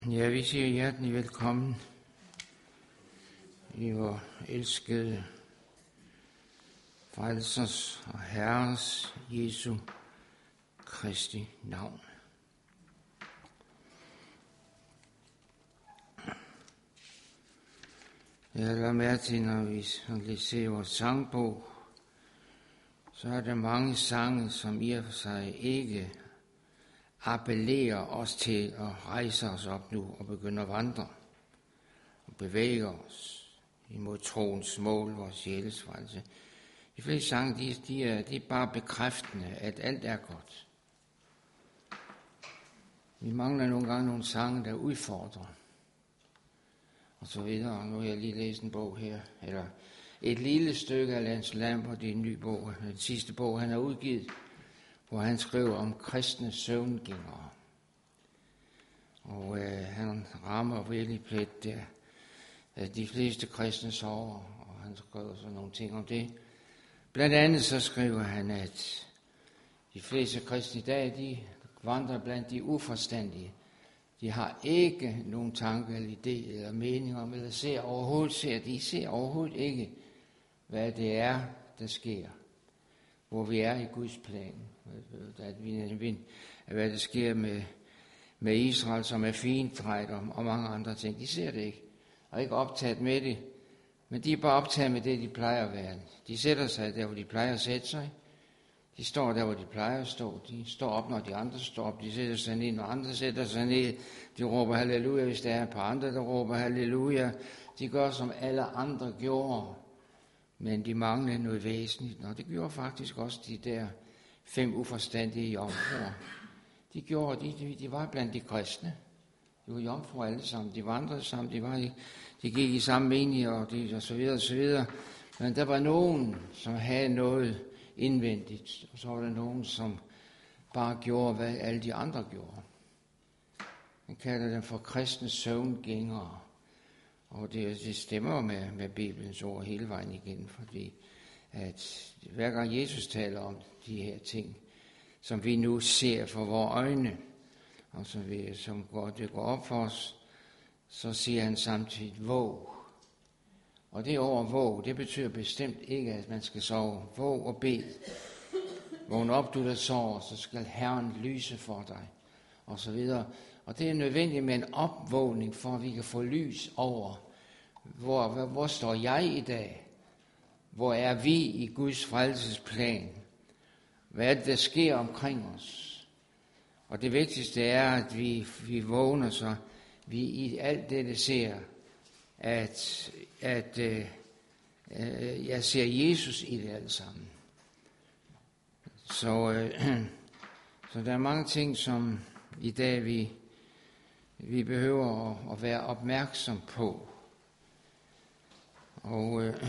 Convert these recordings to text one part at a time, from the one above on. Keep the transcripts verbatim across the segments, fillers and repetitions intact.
Ja, vi siger hjertelig velkommen i vor elskede Frelsers og Herres Jesu Kristi navn. Jeg har lagt mærke til, når vi ser vores sangbog, så er der mange sange, som i og for sig ikke appellerer os til at rejse os op nu og begynde at vandre og bevæge os imod troens mål, vores sjæles frelse. De fleste sange, de, de, er, de er bare bekræftende, at alt er godt. Vi mangler nogle gange nogle sange, der udfordrer, og så videre. Nu har jeg lige læst en bog her, eller et lille stykke af Lance Lambert, det er en ny bog, den sidste bog, han har udgivet, hvor han skriver om kristne søvngængere. Og øh, han rammer virkelig plet der, at de fleste kristne sover, og han skriver så nogle ting om det. Blandt andet så skriver han, at de fleste kristne i dag, de vandrer blandt de uforstandige. De har ikke nogen tanke eller idé eller mening om, eller ser overhovedet, ser, de ser overhovedet ikke, hvad det er, der sker. Hvor vi er i Guds plan. At vi, hvad der sker med, med Israel, som er fintræt og, og mange andre ting. De ser det ikke, og ikke optaget med det. Men de er bare optaget med det, de plejer at være. De sætter sig der, hvor de plejer at sætte sig. De står der, hvor de plejer at stå. De står op, når de andre står op. De sætter sig ned, når andre sætter sig ned. De råber halleluja, hvis der er et par andre, der råber halleluja. De gør, som alle andre gjorde. Men de manglede noget væsentligt, og det gjorde faktisk også de der fem uforstandige jomfruer. De gjorde, de, de, de var blandt de kristne. De var jomfruer alle sammen, de vandrede sammen, de, var i, de gik i samme menighed, og, de, og så videre, og så videre. Men der var nogen, som havde noget indvendigt, og så var der nogen, som bare gjorde, hvad alle de andre gjorde. Man kalder dem for kristne søvngængere. Og det, det stemmer med, med Bibelens ord hele vejen igen, fordi at hver gang Jesus taler om de her ting, som vi nu ser for vores øjne, og som, vi, som går, det går op for os, så siger han samtidig våg. Og det ord våg, det betyder bestemt ikke, at man skal sove. Våg og bed. Vågn op, du der sover, så skal Herren lyse for dig, og så videre. Og det er nødvendigt med en opvågning, for at vi kan få lys over, hvor, hvor, hvor står jeg i dag? Hvor er vi i Guds frelsesplan? Hvad er det, der sker omkring os? Og det vigtigste er, at vi, vi vågner, så vi i alt det, der ser, at, at øh, øh, jeg ser Jesus i det alt sammen. Så, øh, så der er mange ting, som i dag vi Vi behøver at være opmærksom på. Og øh,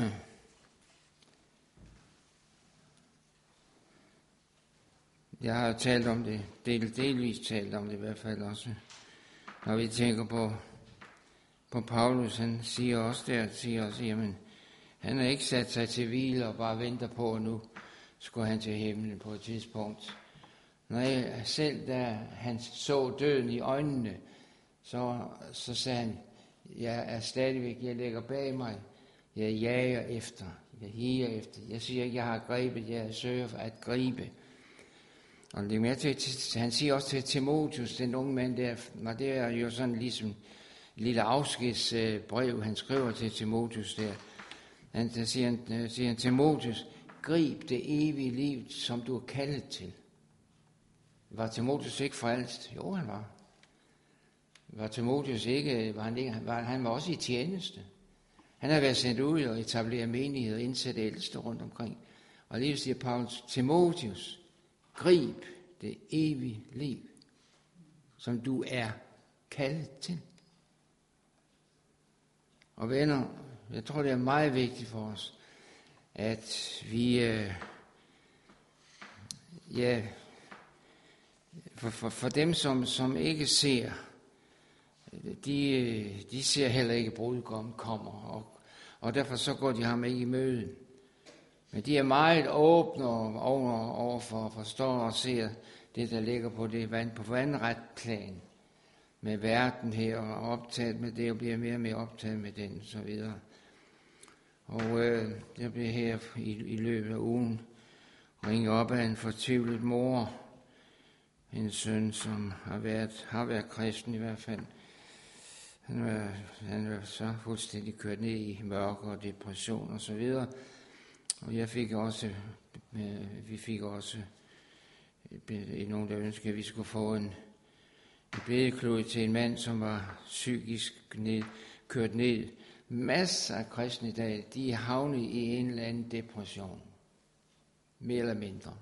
jeg har talt om det, del, delvis talt om det i hvert fald også. Når vi tænker på, på Paulus, han siger også der, siger også, jamen, han har ikke sat sig til hvile og bare venter på, at nu skulle han til himlen på et tidspunkt. Nej, selv da han så døden i øjnene, Så, så sagde han, jeg er stadigvæk, jeg lægger bag mig, jeg jager efter, jeg higer efter. Jeg siger ikke, jeg har grebet, jeg søger for at gribe. Og det er mere til, han siger også til Timotheus, den unge mand der, og det er jo sådan ligesom et lille afskedsbrev, han skriver til Timotheus der. Han, der siger han, siger han, Timotheus, grib det evige liv, som du er kaldet til. Var Timotheus ikke frelst? Jo, han var. Var Timotheus ikke, var han, ikke var, han var også i tjeneste. Han har været sendt ud og etableret menighed og indsat ældste rundt omkring. Og lige siger Paulus, Timotheus, grib det evige liv, som du er kaldet til. Og venner, jeg tror, det er meget vigtigt for os, at vi, øh, ja, for, for, for dem, som, som ikke ser, De, de ser heller ikke, at brudgommen kommer, og, og derfor så går de ham ikke i møde. Men de er meget åbne over, over for at forstå og se det, der ligger på det vand, på vandret plan. med verden her, og optaget med det, og bliver mere og mere optaget med den, og så videre. Og øh, jeg blev her i, i løbet af ugen ringet op af en fortvivlet mor, en søn, som har været, har været kristen i hvert fald. Han var, han var så fuldstændig kørt ned i mørke og depression og så videre. Og jeg fik også, vi fik også nogen, der ønskede, at vi skulle få en, en bedeklud til en mand, som var psykisk ned, kørt ned. Masser af kristne i dag, de er havnet i en eller anden depression. Mere eller mindre.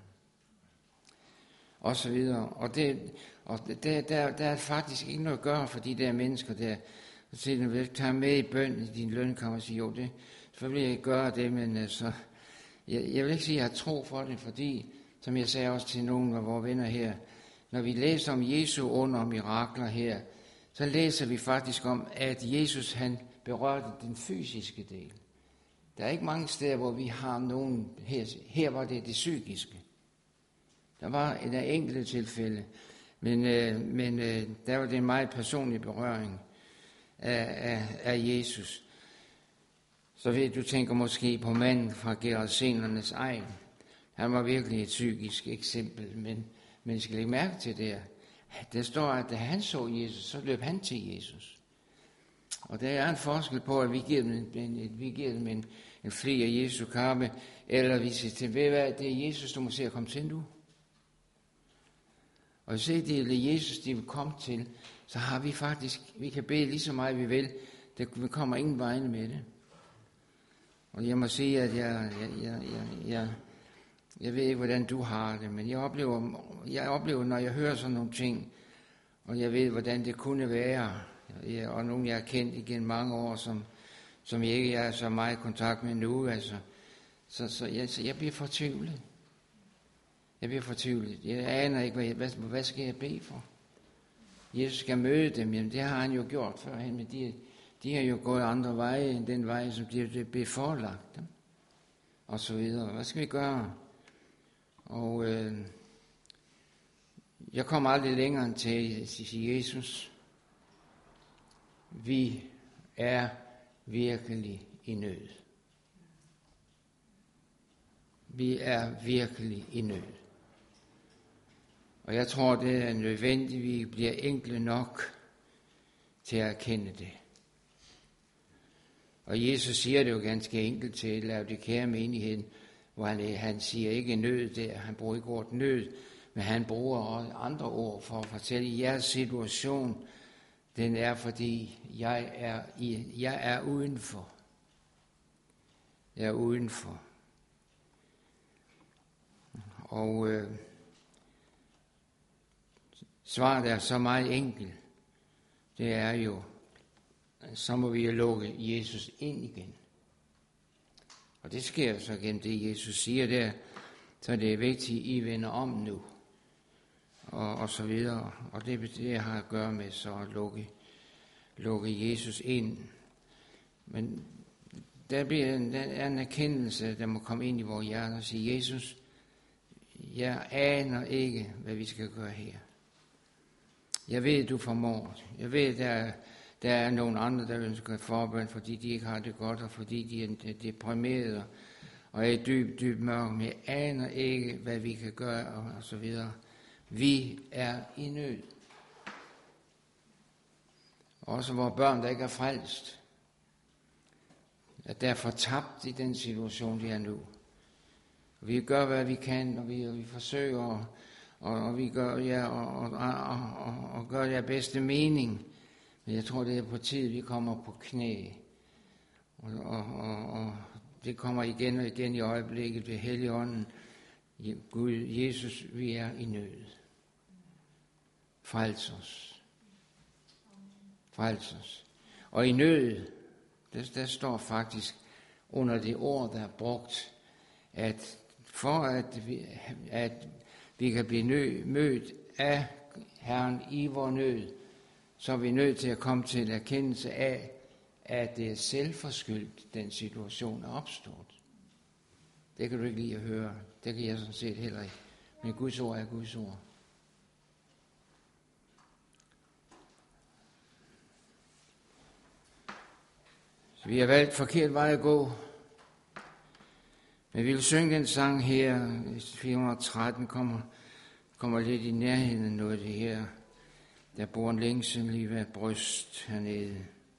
Og så videre. Og, det, og der, der, der er faktisk ikke noget at gøre for de der mennesker der. Så siger de, tager med i bøn i din lønkammer og siger, jo, det, så vil jeg gøre det, men altså, jeg, jeg vil ikke sige, at jeg har tro for det, fordi, som jeg sagde også til nogle af vores venner her, når vi læser om Jesu under og mirakler her, så læser vi faktisk om, at Jesus han berørte den fysiske del. Der er ikke mange steder, hvor vi har nogen, her, her var det det psykiske. Der var en enkelte tilfælde, men, øh, men øh, der var det en meget personlig berøring af, af, af Jesus. Så ved du tænker måske på manden fra Gerasenernes egen. Han var virkelig et psykisk eksempel, men, men I skal lægge mærke til det her. Der står, at da han så Jesus, så løb han til Jesus. Og der er en forskel på, at vi giver dem en, en, vi giver dem en, en fli af Jesu kappe, eller vi siger til, ved hvad, det er Jesus, du må se at komme til nu. Og se, det er Jesus, de vil komme til, så har vi faktisk, vi kan bede lige så meget, vi vil. Der kommer ingen vegne med det. Og jeg må sige, at jeg, jeg, jeg, jeg, jeg, jeg ved ikke, hvordan du har det, men jeg oplever, jeg oplever, når jeg hører sådan nogle ting, og jeg ved, hvordan det kunne være, og nogen, jeg har kendt igen mange år, som, som jeg ikke er så meget i kontakt med nu, altså, så, så, jeg, så jeg bliver fortvivlet. Jeg bliver fortvivlet. Jeg aner ikke, hvad, jeg, hvad, hvad skal jeg bede for? Jesus skal møde dem, jamen det har han jo gjort førhen, men de, de har jo gået andre veje end den vej, som de har beforlagt dem. Og så videre. Hvad skal vi gøre? Og øh, jeg kommer aldrig længere end til at sige, Jesus, vi er virkelig i nød. Vi er virkelig i nød. Og jeg tror, det er nødvendigt, at vi bliver enkle nok til at erkende det. Og Jesus siger det jo ganske enkelt til Laodikea menigheden, hvor han, han siger ikke nød der, han bruger ikke ordet nød, men han bruger også andre ord for at fortælle, at jeres situation, den er, fordi jeg er, i, jeg er udenfor. Jeg er udenfor. Og øh, svaret er så meget enkelt. Det er jo, så må vi jo lukke Jesus ind igen. Og det sker så gennem det, Jesus siger der, så det er vigtigt, at I vender om nu. Og, og så videre. Og det, det har at gøre med så at lukke, lukke Jesus ind. Men der bliver en, der er en erkendelse, der må komme ind i vores hjerte og sige, Jesus, jeg aner ikke, hvad vi skal gøre her. Jeg ved, du formår. Jeg ved, der, der er nogle andre, der ønsker forbøn, fordi de ikke har det godt, og fordi de er deprimerede, og er i dyb, dyb mørke, men jeg aner ikke, hvad vi kan gøre, og, og så videre. Vi er i nød. Også vores børn, der ikke er frelst, er derfor tabt i den situation, de er nu. Og vi gør, hvad vi kan, og vi, og vi forsøger, og, og, og vi gør, ja, og, og, og, og, og gør det af bedste mening. Men jeg tror, det er på tid, vi kommer på knæ. Og, og, og, og det kommer igen og igen i øjeblikket ved Helligånden. Gud, Jesus, vi er i nød. Frels os. Frels os. Og i nød, der, der står faktisk under det ord, der er brugt, at for at vi, at vi kan blive nød, mødt af Herren i vor nød, så er vi nødt til at komme til en erkendelse af, at det er selvforskyldt, den situation er opstået. Det kan du ikke lide at høre. Det kan jeg sådan set heller ikke. Men Guds ord er Guds ord. Så vi har valgt forkert vej at gå. Men vi vil synge den sang her, fire hundrede og tretten, kommer, kommer lidt i nærheden af noget af det her. Der bor en længsel lige ved bryst hernede.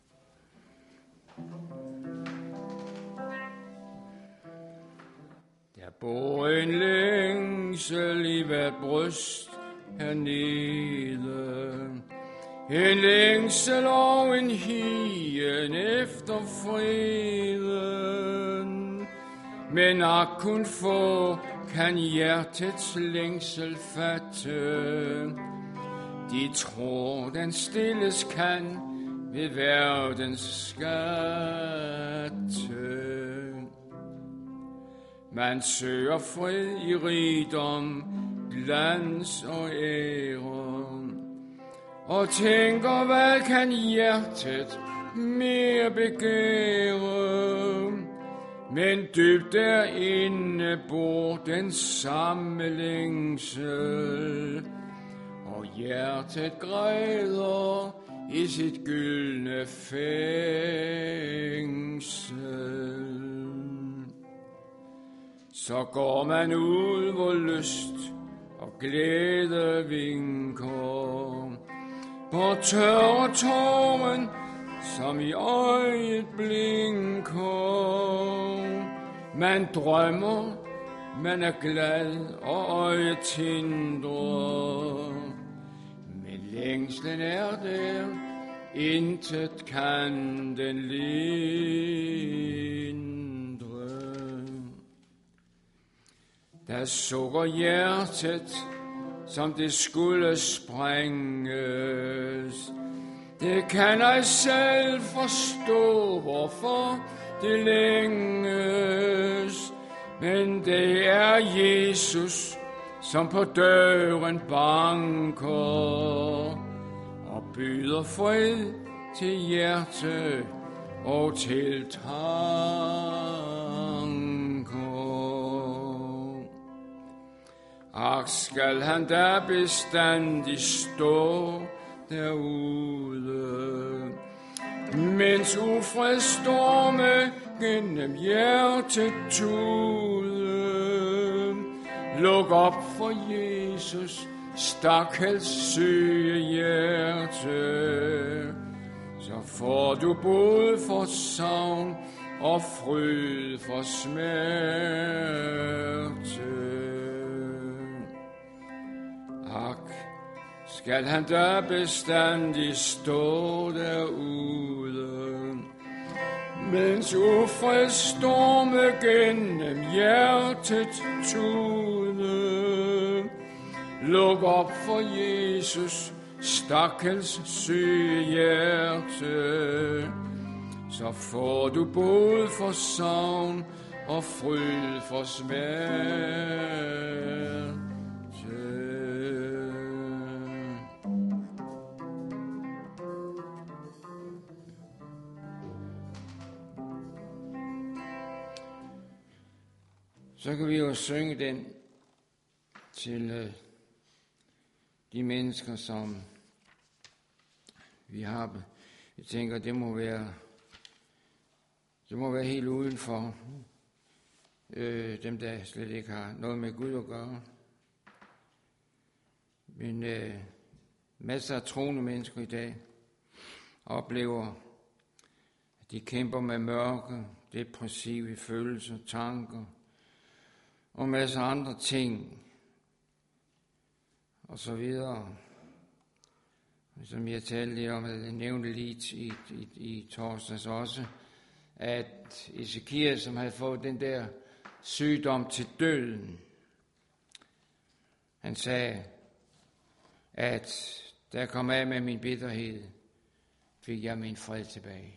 Der bor en længsel i hvert bryst hernede. En længsel og en hien efter freden. Men at kun få kan hjertets længsel fatte. De tror, den stilles kan ved verdens skatte. Man søger fred i rigdom, glans og ære, og tænker, hvad kan hjertet mere begære? Men dybt derinde bor den samme længsel, og hjertet græder i sit gyldne fængsel. Så går man ud, hvor lyst og glæde vinker, på tørre tåren, som i øjet blinker. Man drømmer, man er glad, og øjet tindrer. Men længslen er der, intet kan den lindre. Der sukker hjertet, som det skulle sprænges. Det kan jeg selv forstå, hvorfor det længes. Men det er Jesus, som på døren banker og byder fred til hjerte og til tanker. Ak, skal han da bestandig stå derude, mens ufred storme gennem hjertet tude. Luk op for Jesus, stakkels syge hjerte, så får du både for savn og fryd for smerte. Ak, skal han da bestandig stå derude, mens ufred storme gennem hjertet tude. Luk op for Jesus, stakkels syge hjerte, så får du både for savn og fryd for smerte. Så kan vi jo synge den til øh, de mennesker, som vi har. Jeg tænker, det må være, det må være helt udenfor øh, dem, der slet ikke har noget med Gud at gøre. Men øh, masser af troende mennesker i dag oplever, at de kæmper med mørke, depressive følelser, tanker, og masser af andre ting, og så videre. Som jeg talte lidt om, jeg nævnte lige i, i, i torsdags også, at Ezekias, som havde fået den der sygdom til døden, han sagde, at da jeg kom af med min bitterhed, fik jeg min fred tilbage.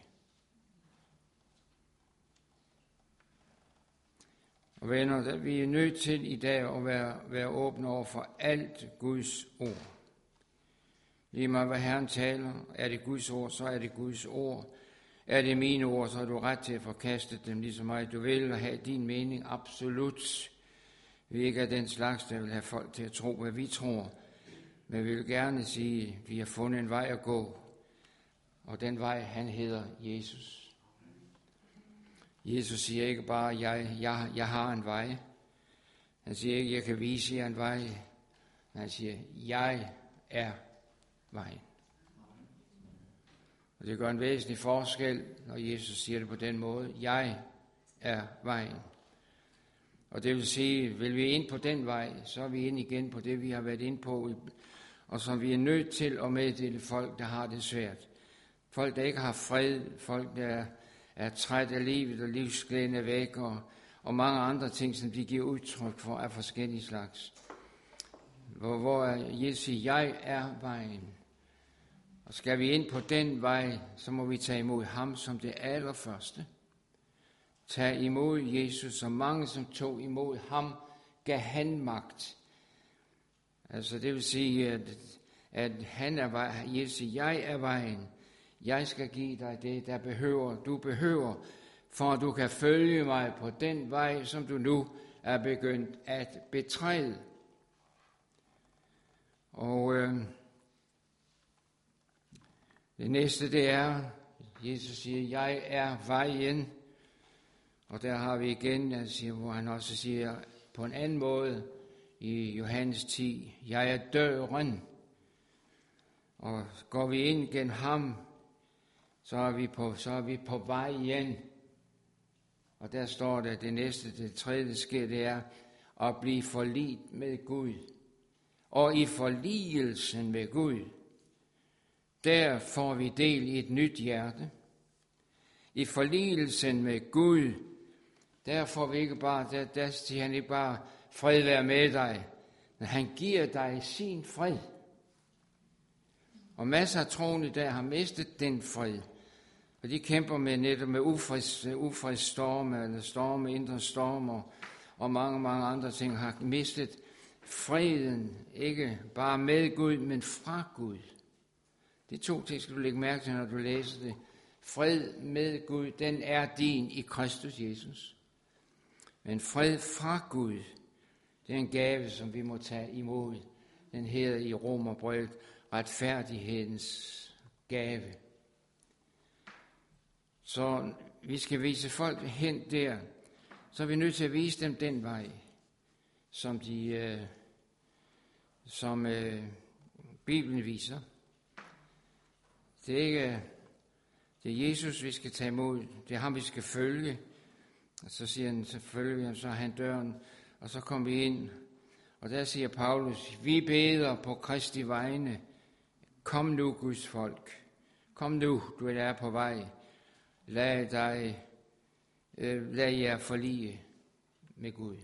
Og venner, vi er nødt til i dag at være, være åbne over for alt Guds ord. Lige meget hvad Herren taler, er det Guds ord, så er det Guds ord. Er det mine ord, så har du ret til at forkaste dem lige så meget du vil, og have din mening absolut. Vi ikke er den slags, der vil have folk til at tro, hvad vi tror. Men vi vil gerne sige, at vi har fundet en vej at gå. Og den vej, han hedder Jesus. Jesus siger ikke bare, jeg, jeg, jeg har en vej. Han siger ikke, jeg kan vise jer en vej. Han siger, jeg er vejen. Og det gør en væsentlig forskel, når Jesus siger det på den måde. Jeg er vejen. Og det vil sige, vil vi ind på den vej, så er vi ind igen på det, vi har været ind på, og som vi er nødt til at meddele folk, der har det svært. Folk, der ikke har fred, folk, der er, er træt af livet, og livsglæden er væk, og, og mange andre ting, som de giver udtryk for af forskellige slags. Hvor, hvor Jesus siger, jeg er vejen. Og skal vi ind på den vej, så må vi tage imod ham som det allerførste. Tag imod Jesus, så mange som tog imod ham, gav han magt. Altså det vil sige, at, at han er vejen. Jesus siger, jeg er vejen. Jeg skal give dig det, der behøver, du behøver, for at du kan følge mig på den vej, som du nu er begyndt at betræde. Og øh, det næste det er, Jesus siger, jeg er vejen. Og der har vi igen, altså, hvor han også siger på en anden måde i Johannes ti, jeg er døren. Og går vi ind gennem ham, så er vi på, så er vi på vej igen. Og der står der, det næste, det tredje, der sker, det er at blive forliget med Gud. Og i forligelsen med Gud, der får vi del i et nyt hjerte. I forligelsen med Gud, der får vi ikke bare, der, der siger han ikke bare, fred være med dig, men han giver dig sin fred. Og masser af troende der har mistet den fred. Og de kæmper med netop med ufreds, ufredsstorme, eller storme, indre stormer, og mange, mange andre ting, har mistet freden, ikke bare med Gud, men fra Gud. De to ting skal du lægge mærke til, når du læser det. Fred med Gud, den er din i Kristus Jesus. Men fred fra Gud, det er en gave, som vi må tage imod. Den hedder i Romerbrevet retfærdighedens gave. Så vi skal vise folk hen der, så er vi nødt til at vise dem den vej, som, de, øh, som øh, Bibelen viser. Det er ikke det er Jesus, vi skal tage imod. Det er ham, vi skal følge. Og så siger han selvfølgelig, så er han døren, og så kommer vi ind. Og der siger Paulus, vi beder på Kristi vegne. Kom nu, Guds folk. Kom nu, du er på vej. Lad dig, øh, lad jer forlige med Gud.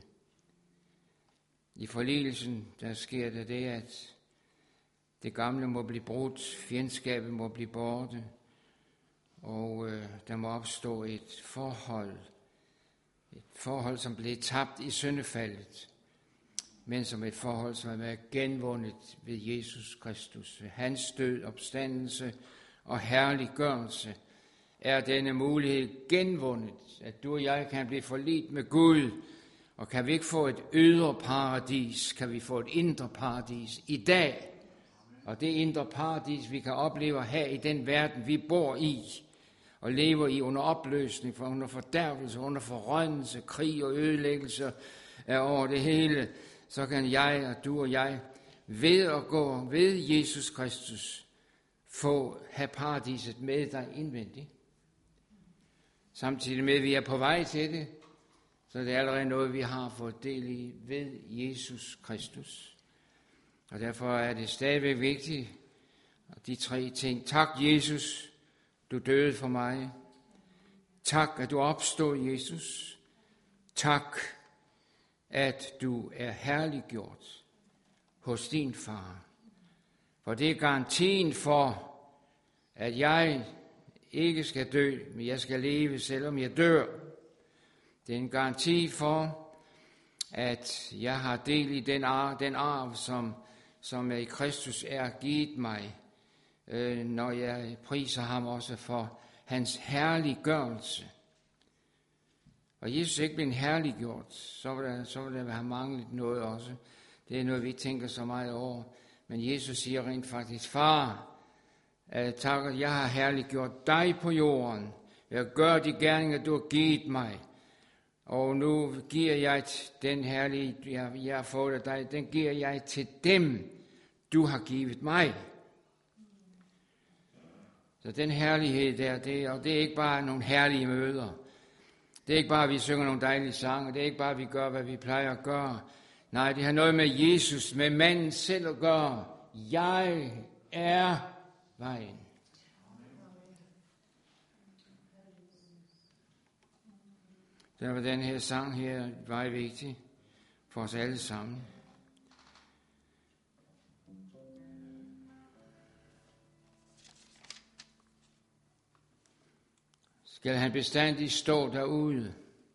I forligelsen, der sker der det, at det gamle må blive brudt, fjendskabet må blive borte, og øh, der må opstå et forhold, et forhold, som blev tabt i syndefaldet, men som et forhold, som er genvundet ved Jesus Kristus. Ved hans død, opstandelse og herliggørelse er denne mulighed genvundet, at du og jeg kan blive forliget med Gud, og kan vi ikke få et ydre paradis, kan vi få et indre paradis i dag. Og det indre paradis, vi kan opleve her i den verden, vi bor i, og lever i under opløsning, for under fordærvelse, under forrådnelse, krig og ødelæggelse er over det hele, så kan jeg og du og jeg ved at gå ved Jesus Kristus få have paradiset med dig indvendigt. Samtidig med, at vi er på vej til det, så er det allerede noget, vi har fået del i ved Jesus Kristus. Og derfor er det stadigvæk vigtigt, at de tre ting. Tak, Jesus, du døde for mig. Tak, at du opstod, Jesus. Tak, at du er herliggjort hos din far. For det er garantien for, at jeg ikke skal dø, men jeg skal leve, selvom jeg dør. Det er en garanti for, at jeg har del i den arv, den arv som, som i Kristus er givet mig, øh, når jeg priser ham også for hans herliggørelse. Og Jesus ikke blev herliggjort, så vil der, så vil der have manglet noget også. Det er noget, vi tænker så meget over. Men Jesus siger rent faktisk, far, tak, at jeg har herliggjort dig på jorden Jeg gør de gerninger, du har givet mig. Og nu giver jeg den herlige, jeg har fået af dig, den giver jeg til dem, du har givet mig. Så den herlighed der, det, og det er ikke bare nogle herlige møder. Det er ikke bare, at vi synger nogle dejlige sange. Det er ikke bare, at vi gør, hvad vi plejer at gøre. Nej, det har noget med Jesus, med manden selv at gøre. Jeg er vejen. Derfor den her sang her var vigtig for os alle sammen. Skal han bestandig stå derude?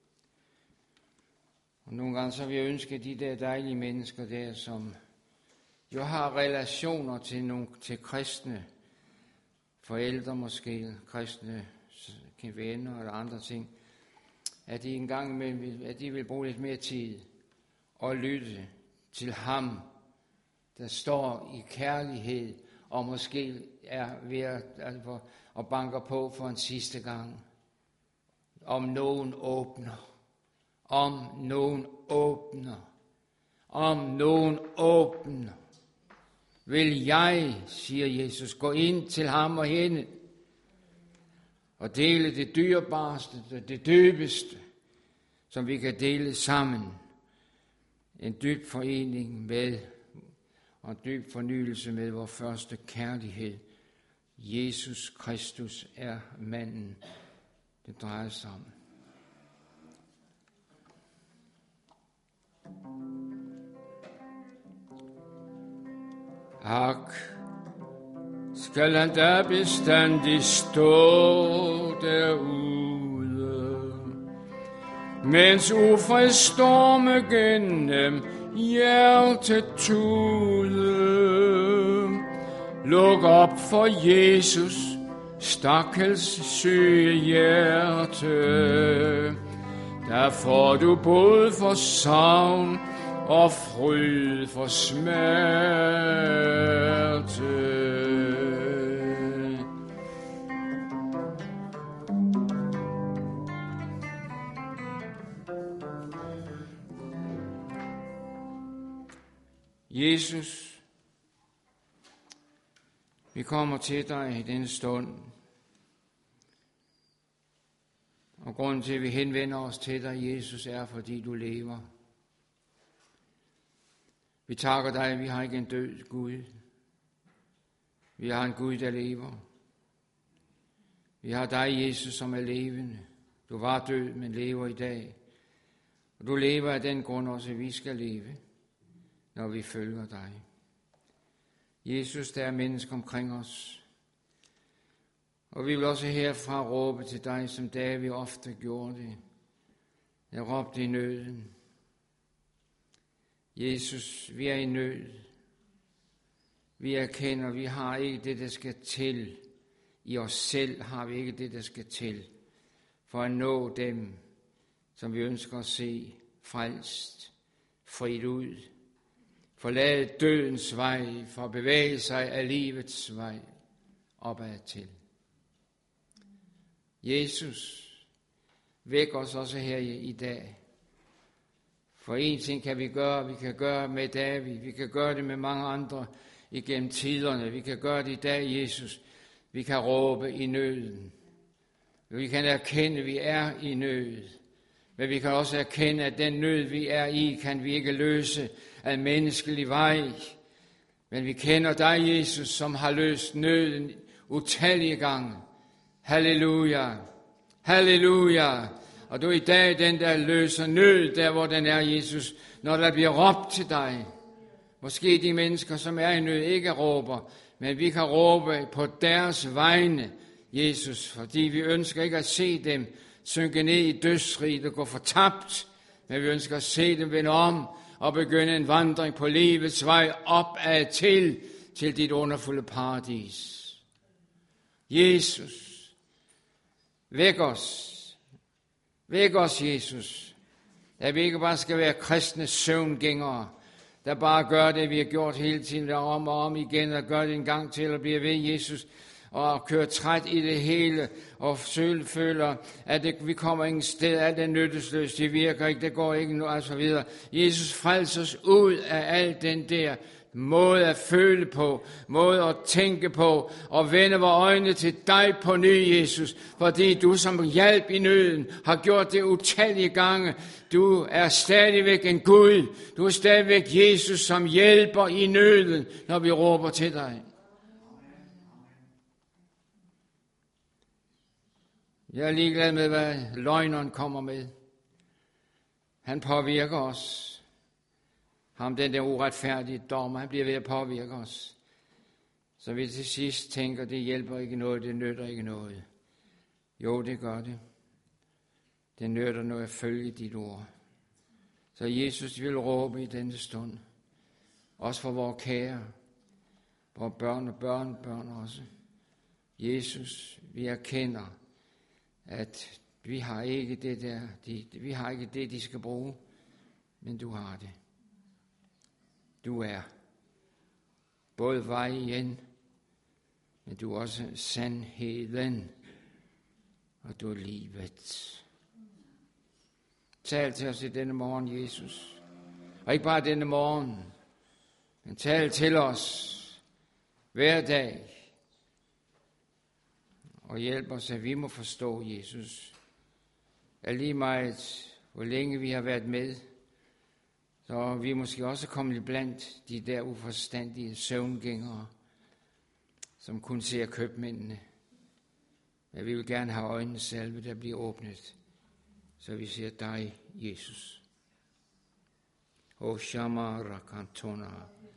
Og nogle gange så vil jeg ønske de der dejlige mennesker der, som jo har relationer til nogle til kristne forældre måske, kristne venner eller andre ting, at de en gang imellem, at de vil bruge lidt mere tid og lytte til ham, der står i kærlighed og måske er ved at, altså, og banker på for en sidste gang. Om nogen åbner, om nogen åbner, om nogen åbner, vil jeg, siger Jesus, gå ind til ham og hende og dele det dyrebareste, det dybeste, som vi kan dele sammen. En dyb forening med, og en dyb fornyelse med vores første kærlighed. Jesus Kristus er manden, det drejer sig om. Ak, skal han der bestandig stå derude, mens ufred storme gennem hjertet tude. Luk op for Jesus, stakkels syge hjerte, der får du både for savn og fryd for smerte. Jesus, vi kommer til dig i denne stund, og grunden til, at vi henvender os til dig, Jesus, er, fordi du lever. Vi takker dig, at vi har ikke en død Gud. Vi har en Gud, der lever. Vi har dig, Jesus, som er levende. Du var død, men lever i dag. Og du lever af den grund også, at vi skal leve, når vi følger dig. Jesus, der er mennesker omkring os. Og vi vil også herfra råbe til dig, som David ofte gjorde det. Jeg råbte i nøden. Jesus, vi er i nød. Vi erkender, vi har ikke det, der skal til. I os selv har vi ikke det, der skal til, for at nå dem, som vi ønsker at se frelst, frit ud, forlade dødens vej, for at bevæge sig af livets vej opad til. Jesus, væk os også her i dag. For en ting kan vi gøre, vi kan gøre med David, vi kan gøre det med mange andre igennem tiderne, vi kan gøre det i dag, Jesus. Vi kan råbe i nøden. Vi kan erkende, at vi er i nød. Men vi kan også erkende, at den nød, vi er i, kan vi ikke løse af menneskelig vej. Men vi kender dig, Jesus, som har løst nøden utallige gange. Halleluja. Halleluja. Og du er i dag den, der løser nød, der hvor den er, Jesus, når der bliver råbt til dig. Måske de mennesker, som er i nød, ikke råber, men vi kan råbe på deres vegne, Jesus, fordi vi ønsker ikke at se dem synke ned i dødsriget og gå fortabt, men vi ønsker at se dem vende om og begynde en vandring på livets vej opad til, til dit underfulde paradis. Jesus, væk os. Væk os, Jesus, at vi ikke bare skal være kristne søvngængere, der bare gør det, vi har gjort hele tiden, der om og om igen, og gør det en gang til og bliver ved, Jesus, og kører træt i det hele, og føler, at det, vi kommer ingen sted, alt er nyttesløst, det virker ikke, det går ikke nu, og så videre. Jesus frelser os ud af alt den der måde at føle på, måde at tænke på, og vende vores øjne til dig på ny, Jesus, fordi du som hjælp i nøden har gjort det utallige gange. Du er stadigvæk en Gud, du er stadigvæk Jesus, som hjælper i nøden, når vi råber til dig. Jeg er ligeglad med, hvad løgneren kommer med. Han påvirker os. Ham, den der uretfærdige dommer, han bliver ved at påvirke os. Så vi til sidst tænker, det hjælper ikke noget, det nytter ikke noget. Jo, det gør det. Det nytter noget at følge dit ord. Så Jesus vil råbe i denne stund. Også for vores kære, vores børn og børnebørn også. Jesus, vi erkender, at vi har ikke det der, de, vi har ikke det, de skal bruge, men du har det. Du er både vejen, men du er også sandheden, og du er livet. Tal til os i denne morgen, Jesus. Og ikke bare denne morgen, men tal til os hver dag. Og hjælp os, at vi må forstå, Jesus, at lige meget, hvor længe vi har været med, så vi måske også kommet blandt de der uforstandige søvngængere, som kun ser købmændene. Men vi vil gerne have øjnene salve, der bliver åbnet, så vi ser dig, Jesus. O Shama Rakantona.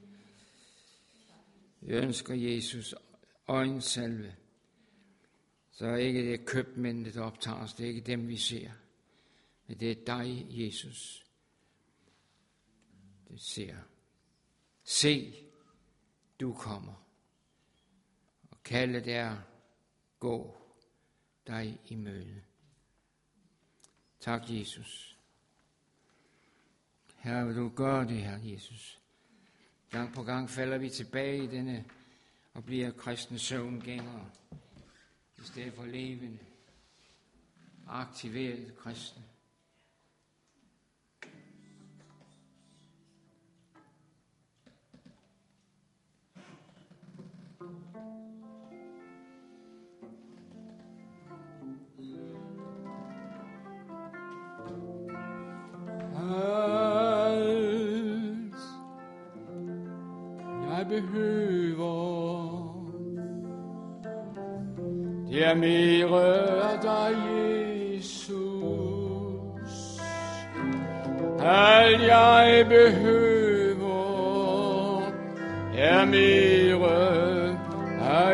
Jeg ønsker Jesus øjensalve, så ikke det er købmændene, der optager os, det er ikke dem, vi ser, men det er dig, Jesus. Det ser. Se, du kommer. Og kaldet er, gå dig i møde. Tak, Jesus. Herre, vil du gøre det her, Jesus. Gang på gang falder vi tilbage i denne og bliver kristne søvngængere, i stedet for levende, aktiverede kristne. Behøver det er mere af dig, Jesus. Alt jeg behøver er mere af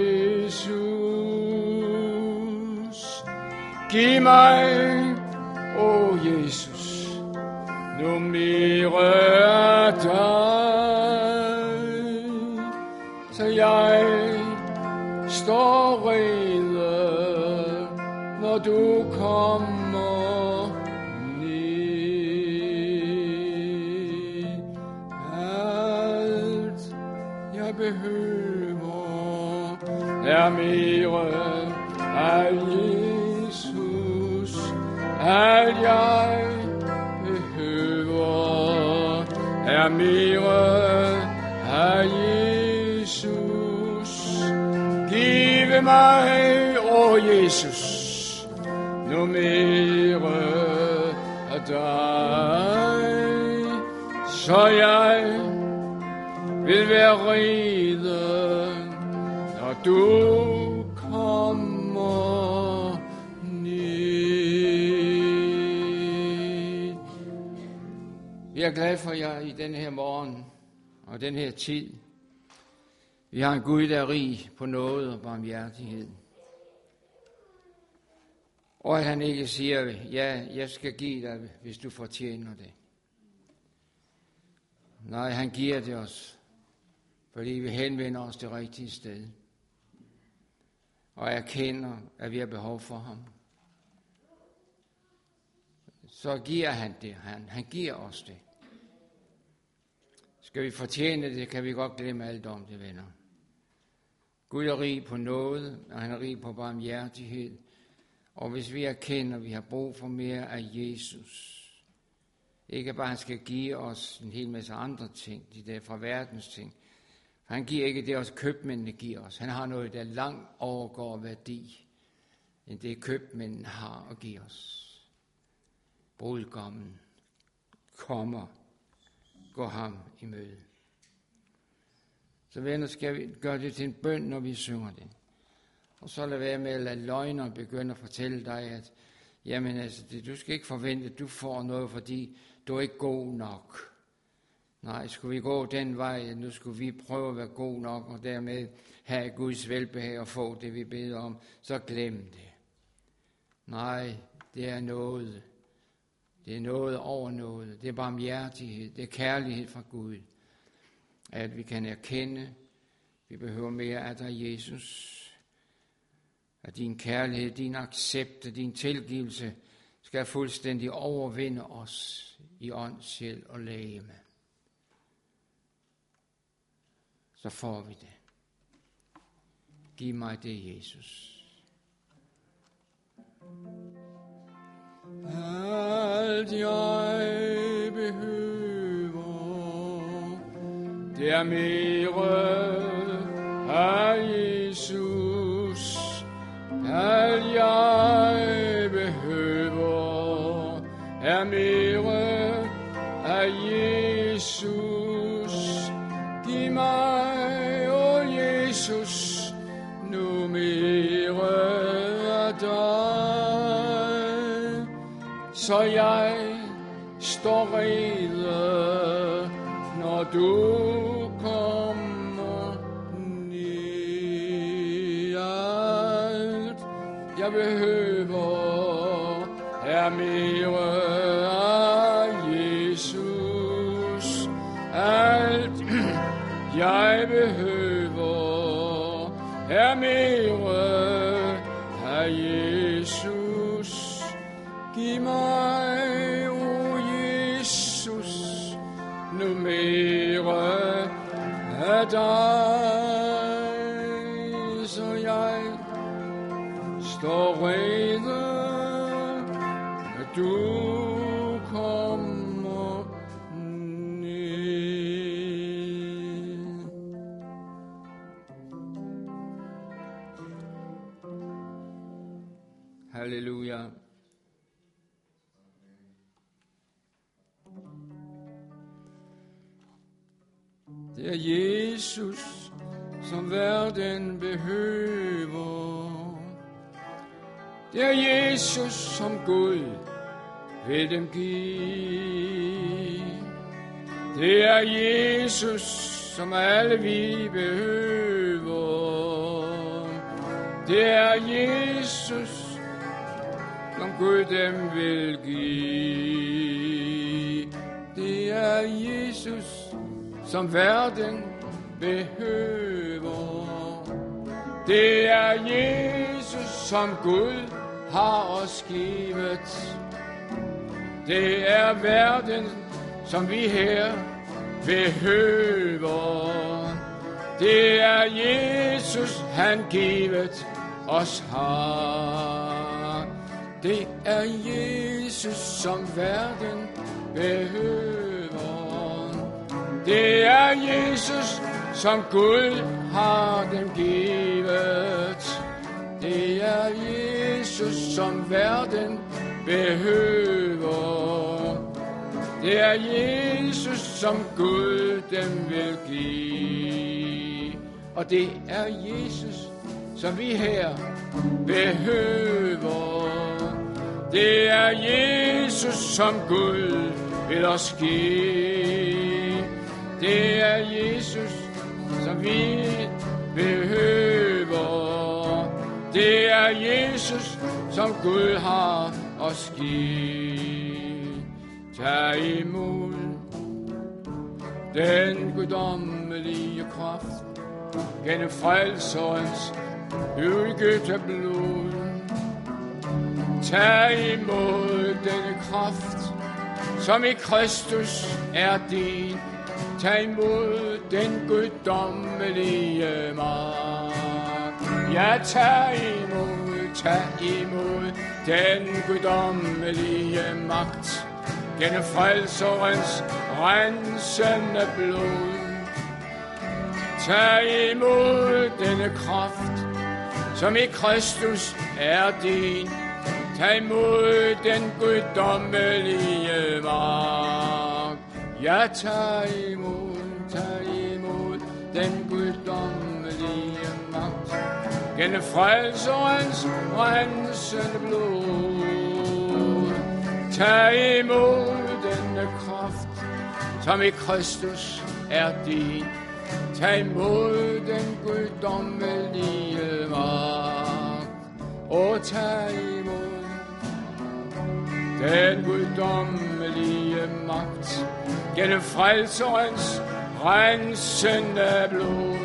Jesus. Giv mig, o oh Jesus, nu mere af dig, så jeg står rede, når du kommer ned. Alt jeg behøver er mere af Jesus. Alt jeg behøver er mere af Jesus. Giv mig, o oh Jesus, nu mere af dig, så jeg vil være rede, når du kommer ned. Vi er glade for jer i den her morgen og den her tid. Vi har en Gud, der er rig på nåde og barmhjertighed. Og at han ikke siger, ja, jeg skal give dig, hvis du fortjener det. Nej, han giver det os, fordi vi henvender os det rigtige sted. Og erkender, at vi har behov for ham. Så giver han det. Han, han giver os det. Skal vi fortjene det, kan vi godt glemme alt om det, venner. Gud er rig på nåde, og han er rig på barmhjertighed. Og hvis vi erkender, at vi har brug for mere af Jesus, ikke bare han skal give os en hel masse andre ting, de der fra verdens ting. For han giver ikke det, også købmændene giver os. Han har noget, der langt overgår værdi, end det købmændene har at give os. Brudgommen kommer, gå ham i møde. Så venner, skal vi gøre det til en bøn, når vi synger det. Og så lad være med at lade løgner begynde at fortælle dig, at jamen altså, det, du skal ikke forvente, at du får noget, fordi du er ikke god nok. Nej, skulle vi gå den vej, nu skulle vi prøve at være god nok, og dermed have Guds velbehag og få det, vi beder om, så glem det. Nej, det er noget. Det er noget over noget. Det er barmhjertighed. Det er kærlighed fra Gud. At vi kan erkende, vi behøver mere af dig, Jesus. At din kærlighed, din accept, din tilgivelse skal fuldstændig overvinde os i ånd, sjæl og legeme. Så får vi det. Giv mig det, Jesus. Alt jeg behøver, det er mere af Jesus. Alt jeg behøver, er mere af Jesus. Giv mig, o oh Jesus, nu mere af dig, så jeg står rede, når du kommer ned. Alt jeg behøver er mere af Jesus. Alt jeg behøver er mere af Jesus. Giv mig, o oh Jesus, nu mere af dig, så jeg står rede, når du kommer ned. Halleluja. Det er Jesus, som verden behøver. Det er Jesus, som Gud vil dem give. Det er Jesus, som alle vi behøver. Det er Jesus, som Gud dem vil give. Det er Jesus, som verden behøver. Det er Jesus, som Gud har os givet. Det er verden, som vi her behøver. Det er Jesus, han givet os har. Det er Jesus, som verden behøver. Det er Jesus, som Gud har dem givet. Det er Jesus, som verden behøver. Det er Jesus, som Gud dem vil give. Og det er Jesus, som vi her behøver. Det er Jesus, som Gud vil os give. Det er Jesus, som vi behøver. Det er Jesus, som Gud har os givet. Tag imod den guddommelige kraft gennem frelserens udgytte blod. Tag imod denne kraft, som i Kristus er din. Tag imod den guddommelige magt. Ja, tag imod, tag imod den guddommelige magt, gennem frelserens rensende blod. Tag imod denne kraft, som i Kristus er din. Tag imod den guddommelige magt. Ja, tag imod, tag imod den guddommelige magt, gennem frelserens rensende blod. Tag imod denne kraft, som i Kristus er din. Tag imod den guddommelige magt, og tag imod den guddommelige magt, gennem frelserens rensende blod.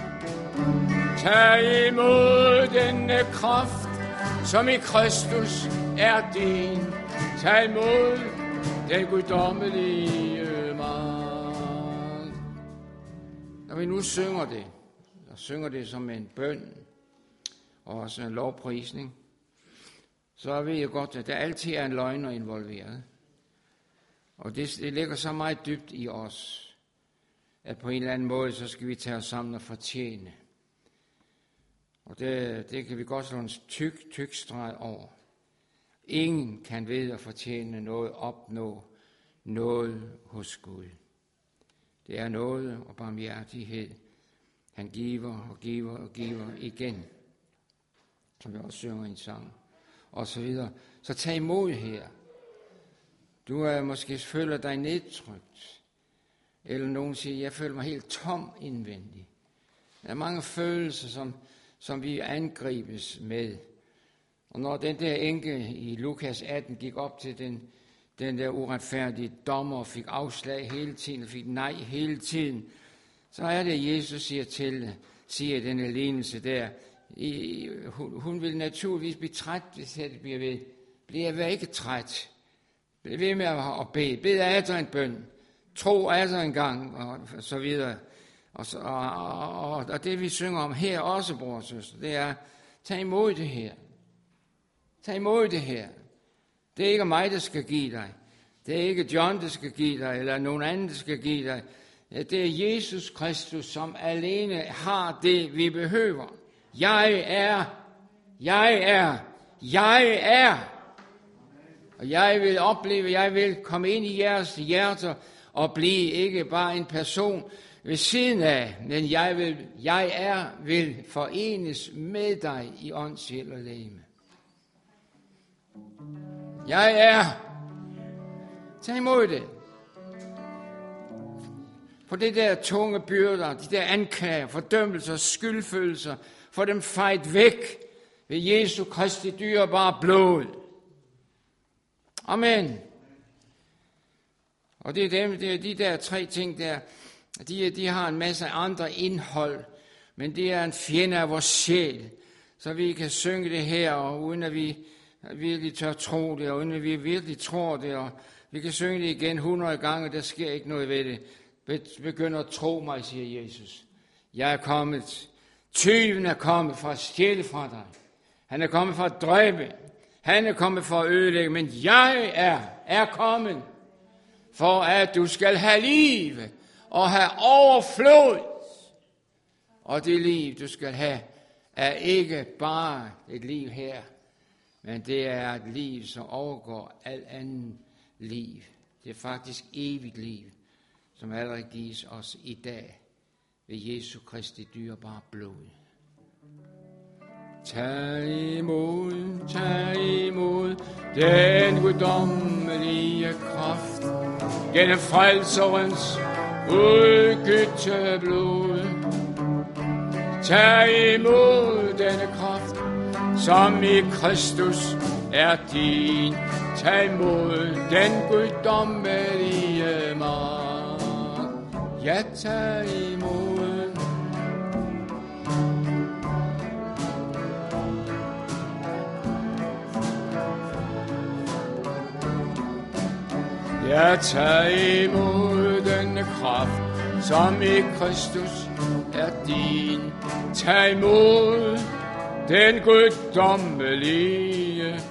Tag imod denne kraft, som i Kristus er din. Tag imod den guddommelige magt. Når vi nu synger det, og synger det som en bøn, og også en lovprisning, så ved jeg godt, at der altid er en løgner involveret. Og det, det ligger så meget dybt i os, at på en eller anden måde, så skal vi tage os sammen og fortjene. Og det, det kan vi godt slå en tyk, tyk streg over. Ingen kan ved at fortjene noget, opnå noget hos Gud. Det er noget og barmhjertighed. Han giver og giver og giver igen, som vi også synger i en sang, og så videre. Så tag imod her. Du er måske føler dig nedtrykt, eller nogen siger, jeg føler mig helt tom indvendig. Der er mange følelser, som, som vi angribes med. Og når den der enke i Lukas atten gik op til den, den der uretfærdige dommer og fik afslag hele tiden, og fik nej hele tiden, så er det, Jesus siger til, siger den lignelse der, I, hun, hun vil naturligvis blive træt, hvis det bliver ved. Bliver ikke træt. Bliv ved med at bede. Bed efter en bøn. Tro efter en gang, og så videre. Og, så, og, og, og det vi synger om her også, bror og søster, det er, tag imod det her. Tag imod det her. Det er ikke mig, der skal give dig. Det er ikke John, der skal give dig, eller nogen anden, der skal give dig. Det er Jesus Kristus, som alene har det, vi behøver. Jeg er, jeg er, jeg er. Og jeg vil opleve, jeg vil komme ind i jeres hjerter og blive ikke bare en person ved siden af, men jeg vil, jeg er, vil forenes med dig i ånd, sjæl og legeme. Jeg er. Tag imod det. For det der tunge byrder, de der anklager, fordømmelser, skyldfølelser, få dem fejet væk ved Jesu Kristi dyrebare blod. Amen. Og det er, dem, det er de der tre ting der, de, de har en masse andre indhold, men det er en fjende af vores sjæl, så vi kan synge det her, og uden at vi virkelig tør tro det, og uden at vi virkelig tror det, og vi kan synge det igen hundrede gange, der sker ikke noget ved det. Begynd at tro mig, siger Jesus. Jeg er kommet. Tyven er kommet for at stjæle fra dig. Han er kommet for at dræbe. Han er kommet for at ødelægge. Men jeg er, er kommet for at du skal have liv og have overflod. Og det liv, du skal have, er ikke bare et liv her, men det er et liv, som overgår al anden liv. Det er faktisk evigt liv, som allerede gives os i dag ved Jesu Kristi dyrebare blod. Tag imod, tag imod den guddommelige kraft, gennem frelserens udgytte blod. Tag imod denne kraft, som i Kristus er din. Tag imod den guddommelige magt. Ja, tag imod. Ja, tag imod denne kraft, som i Kristus er din. Tag imod den guddommelige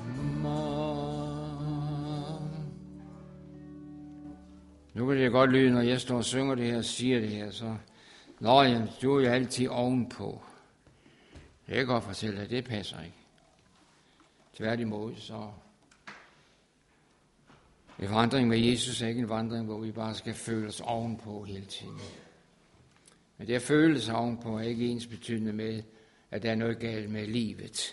Nu kan det godt lyde, når jeg står og synger det her og siger det her, så nå, jamen, du er jo altid ovenpå. Jeg kan godt fortælle dig, det passer ikke. Tværtimod, så en vandring med Jesus er ikke en vandring, hvor vi bare skal føle os ovenpå hele tiden. Men det at føle sig ovenpå er ikke ens betydende med, at der er noget galt med livet.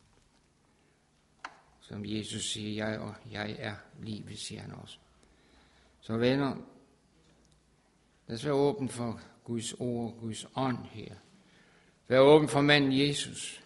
Som Jesus siger, jeg og jeg er livet, siger han også. Så venner, lad os være åben for Guds ord, Guds ånd her. Vær åben for manden Jesus.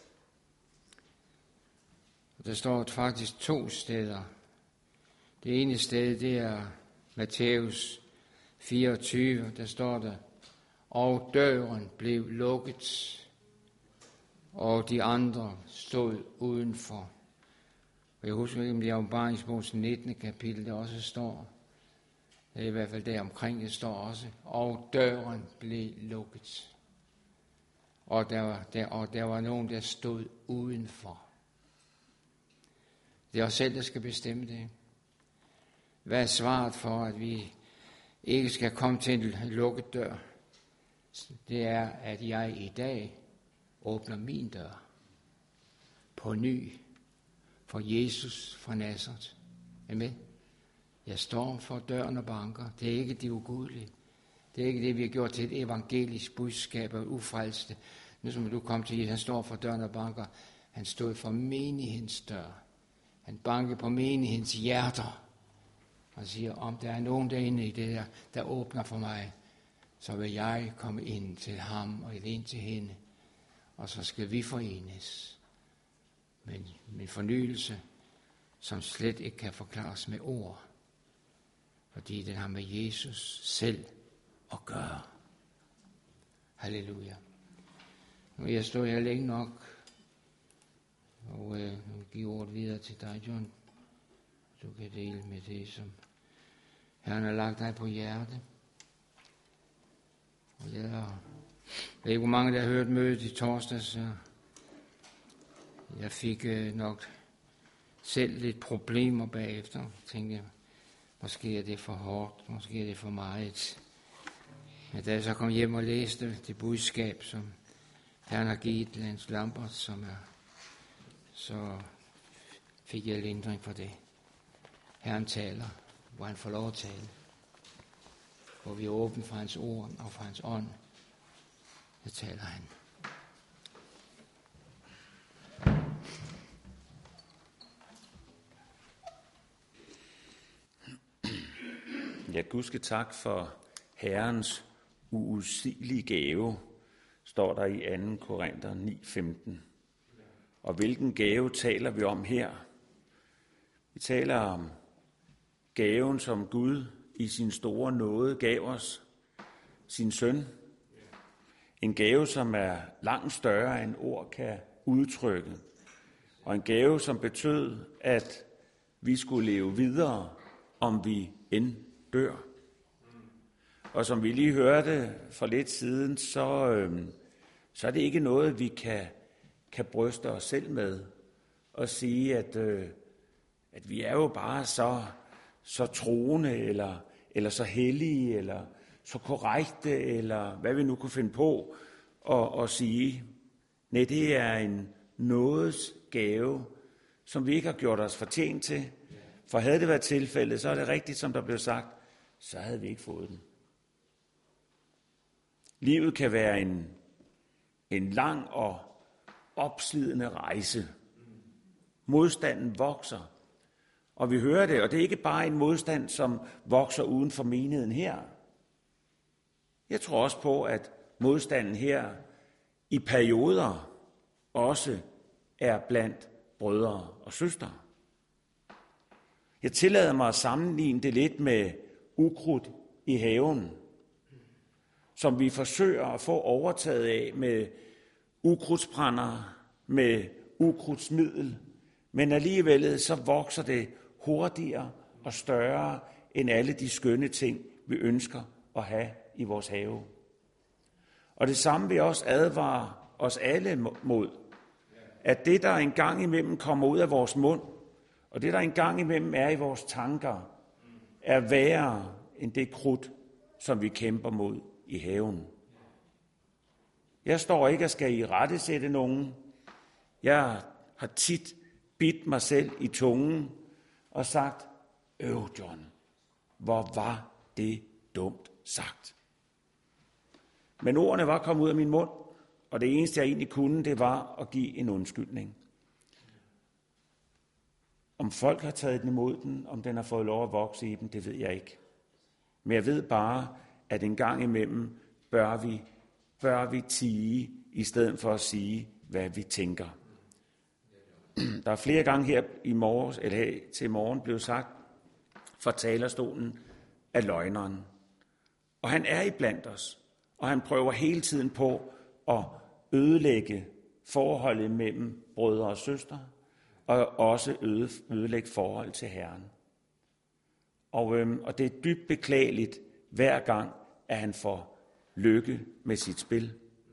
Der står faktisk to steder. Det ene sted, det er Matthæus fireogtyve, der står der, og døren blev lukket, og de andre stod udenfor. Og jeg husker ikke, om det er Åbenbaringsbogens nittende kapitel, der også står. Det er i hvert fald der omkring, det står også, og døren blev lukket. Og der var, der, og der var nogen, der stod udenfor. Det er os selv, der skal bestemme det. Hvad er svaret for, at vi ikke skal komme til en lukket dør? Det er, at jeg i dag åbner min dør på ny for Jesus fra Nazaret. Amen. Jeg står for døren og banker. Det er ikke det ugudelige. Det er ikke det, vi har gjort til et evangelisk budskab af ufrelste. Nu som du kom til Jesus, han står for døren og banker. Han stod for menighedens dør. Han banker på menighedens hjerter. Og siger, om der er nogen derinde i det der, der åbner for mig, så vil jeg komme ind til ham og ind til hende. Og så skal vi forenes. Men en fornyelse, som slet ikke kan forklares med ord. Fordi den har med Jesus selv at gøre. Halleluja. Nu er jeg stået her længe nok, og øh, nu giver ordet videre til dig, John. Du kan dele med det, som Herren har lagt dig på hjerte. Og jeg ved ikke, hvor mange der har hørt mødet i torsdag, så jeg fik øh, nok selv lidt problemer bagefter. Jeg tænkte, måske er det for hårdt, måske er det for meget. Men da jeg så kom hjem og læste det budskab, som Herren har givet Lance Lambert, som er, så fik jeg lindring for det. Herren taler, hvor han får lov at tale. Hvor vi er åbne for hans ord og for hans ånd. Så taler han. Ja, Gud skal tak for Herrens uudsigelige gave, står der i anden Korinther ni femten. Og hvilken gave taler vi om her? Vi taler om gaven, som Gud i sin store nåde gav os, sin søn. En gave, som er langt større end ord kan udtrykke. Og en gave, som betød, at vi skulle leve videre, om vi end dør. Og som vi lige hørte for lidt siden, så, øh, så er det ikke noget, vi kan, kan bryste os selv med og sige, at, øh, at vi er jo bare så, så troende, eller, eller så hellige, eller så korrekte, eller hvad vi nu kunne finde på at, at sige. Nej, det er en nådes gave, som vi ikke har gjort os fortjent til. For havde det været tilfældet, så er det rigtigt, som der blev sagt, så havde vi ikke fået den. Livet kan være en, en lang og opslidende rejse. Modstanden vokser. Og vi hører det, og det er ikke bare en modstand, som vokser uden for menigheden her. Jeg tror også på, at modstanden her i perioder også er blandt brødre og søstre. Jeg tillader mig at sammenligne det lidt med ukrudt i haven, som vi forsøger at få overtaget af med ukrudtsbrændere, med ukrudtsmiddel, men alligevel så vokser det hurtigere og større end alle de skønne ting, vi ønsker at have i vores have. Og det samme vil også advare os alle mod, at det, der en gang imellem kommer ud af vores mund, og det, der en gang imellem er i vores tanker, er værre end det krudt, som vi kæmper mod i haven. Jeg står ikke og skal i rettesætte nogen. Jeg har tit bidt mig selv i tungen og sagt, øv John, hvor var det dumt sagt. Men ordene var kommet ud af min mund, og det eneste, jeg egentlig kunne, det var at give en undskyldning. Om folk har taget den imod den, om den har fået lov at vokse i dem, det ved jeg ikke. Men jeg ved bare, at en gang imellem bør vi, bør vi tie, i stedet for at sige, hvad vi tænker. Der er flere gange her i morges, eller her til morgen blevet sagt fra talerstolen af løgneren. Og han er iblandt os, og han prøver hele tiden på at ødelægge forholdet mellem brødre og søstre, og også øde, ødelægge forhold til Herren. Og, øhm, og det er dybt beklageligt hver gang, at han får lykke med sit spil.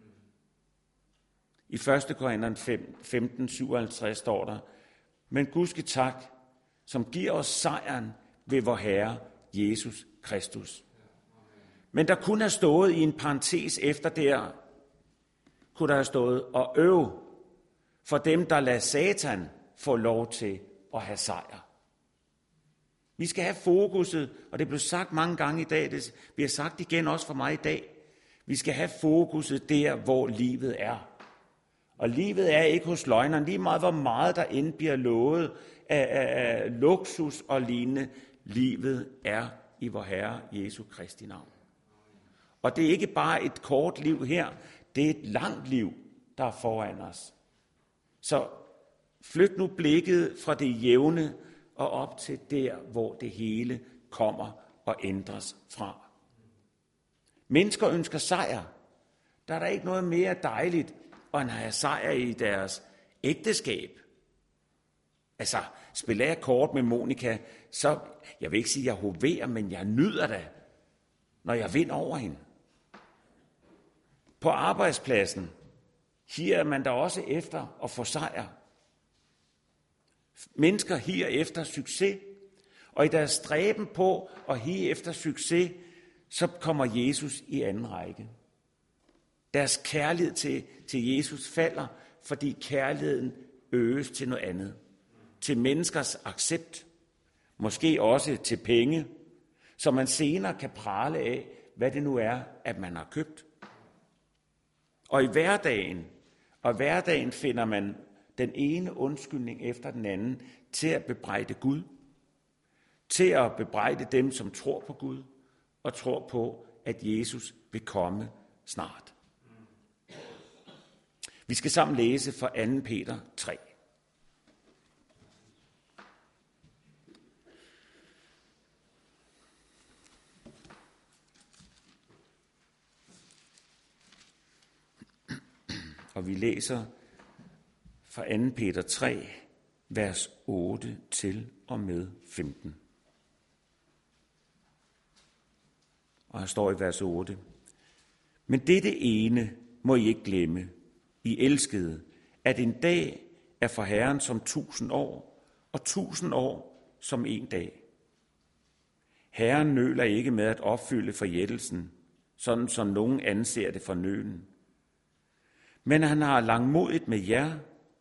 I første Korinther femten syvoghalvtreds står der, men Gud ske tak, som giver os sejren ved vor Herre Jesus Kristus. Men der kunne have stået i en parentes efter der, kunne der have stået og øv for dem, der lader Satan få lov til at have sejr. Vi skal have fokuset, og det blev sagt mange gange i dag, det vi har sagt igen også for mig i dag, vi skal have fokuset der, hvor livet er. Og livet er ikke hos løgneren, lige meget hvor meget der end bliver lovet af, af, af luksus og lignende. Livet er i vor Herre Jesu Kristi navn. Og det er ikke bare et kort liv her, det er et langt liv, der er foran os. Så flyt nu blikket fra det jævne og op til der, hvor det hele kommer og ændres fra. Mennesker ønsker sejr. Der er der ikke noget mere dejligt, end at have sejr i deres ægteskab. Altså, spiller jeg kort med Monika, så, jeg vil ikke sige, at jeg hoverer, men jeg nyder det, når jeg vinder over hende. På arbejdspladsen higer man der også efter at få sejr. Mennesker higer efter succes, og i deres stræben på at hige efter succes, så kommer Jesus i anden række. Deres kærlighed til, til Jesus falder, fordi kærligheden øges til noget andet. Til menneskers accept, måske også til penge, så man senere kan prale af, hvad det nu er, at man har købt. Og i hverdagen, og i hverdagen finder man den ene undskyldning efter den anden til at bebrejde Gud, til at bebrejde dem, som tror på Gud, og tror på, at Jesus vil komme snart. Vi skal sammen læse fra anden Peter tre. Og vi læser fra anden Peter tre, vers otte til og med femten. Og her står i vers otte. Men dette ene må I ikke glemme, I elskede, at en dag er for Herren som tusind år, og tusind år som en dag. Herren nøler ikke med at opfylde forjættelsen, sådan som nogen anser det for nølen. Men han har langmodigt med jer,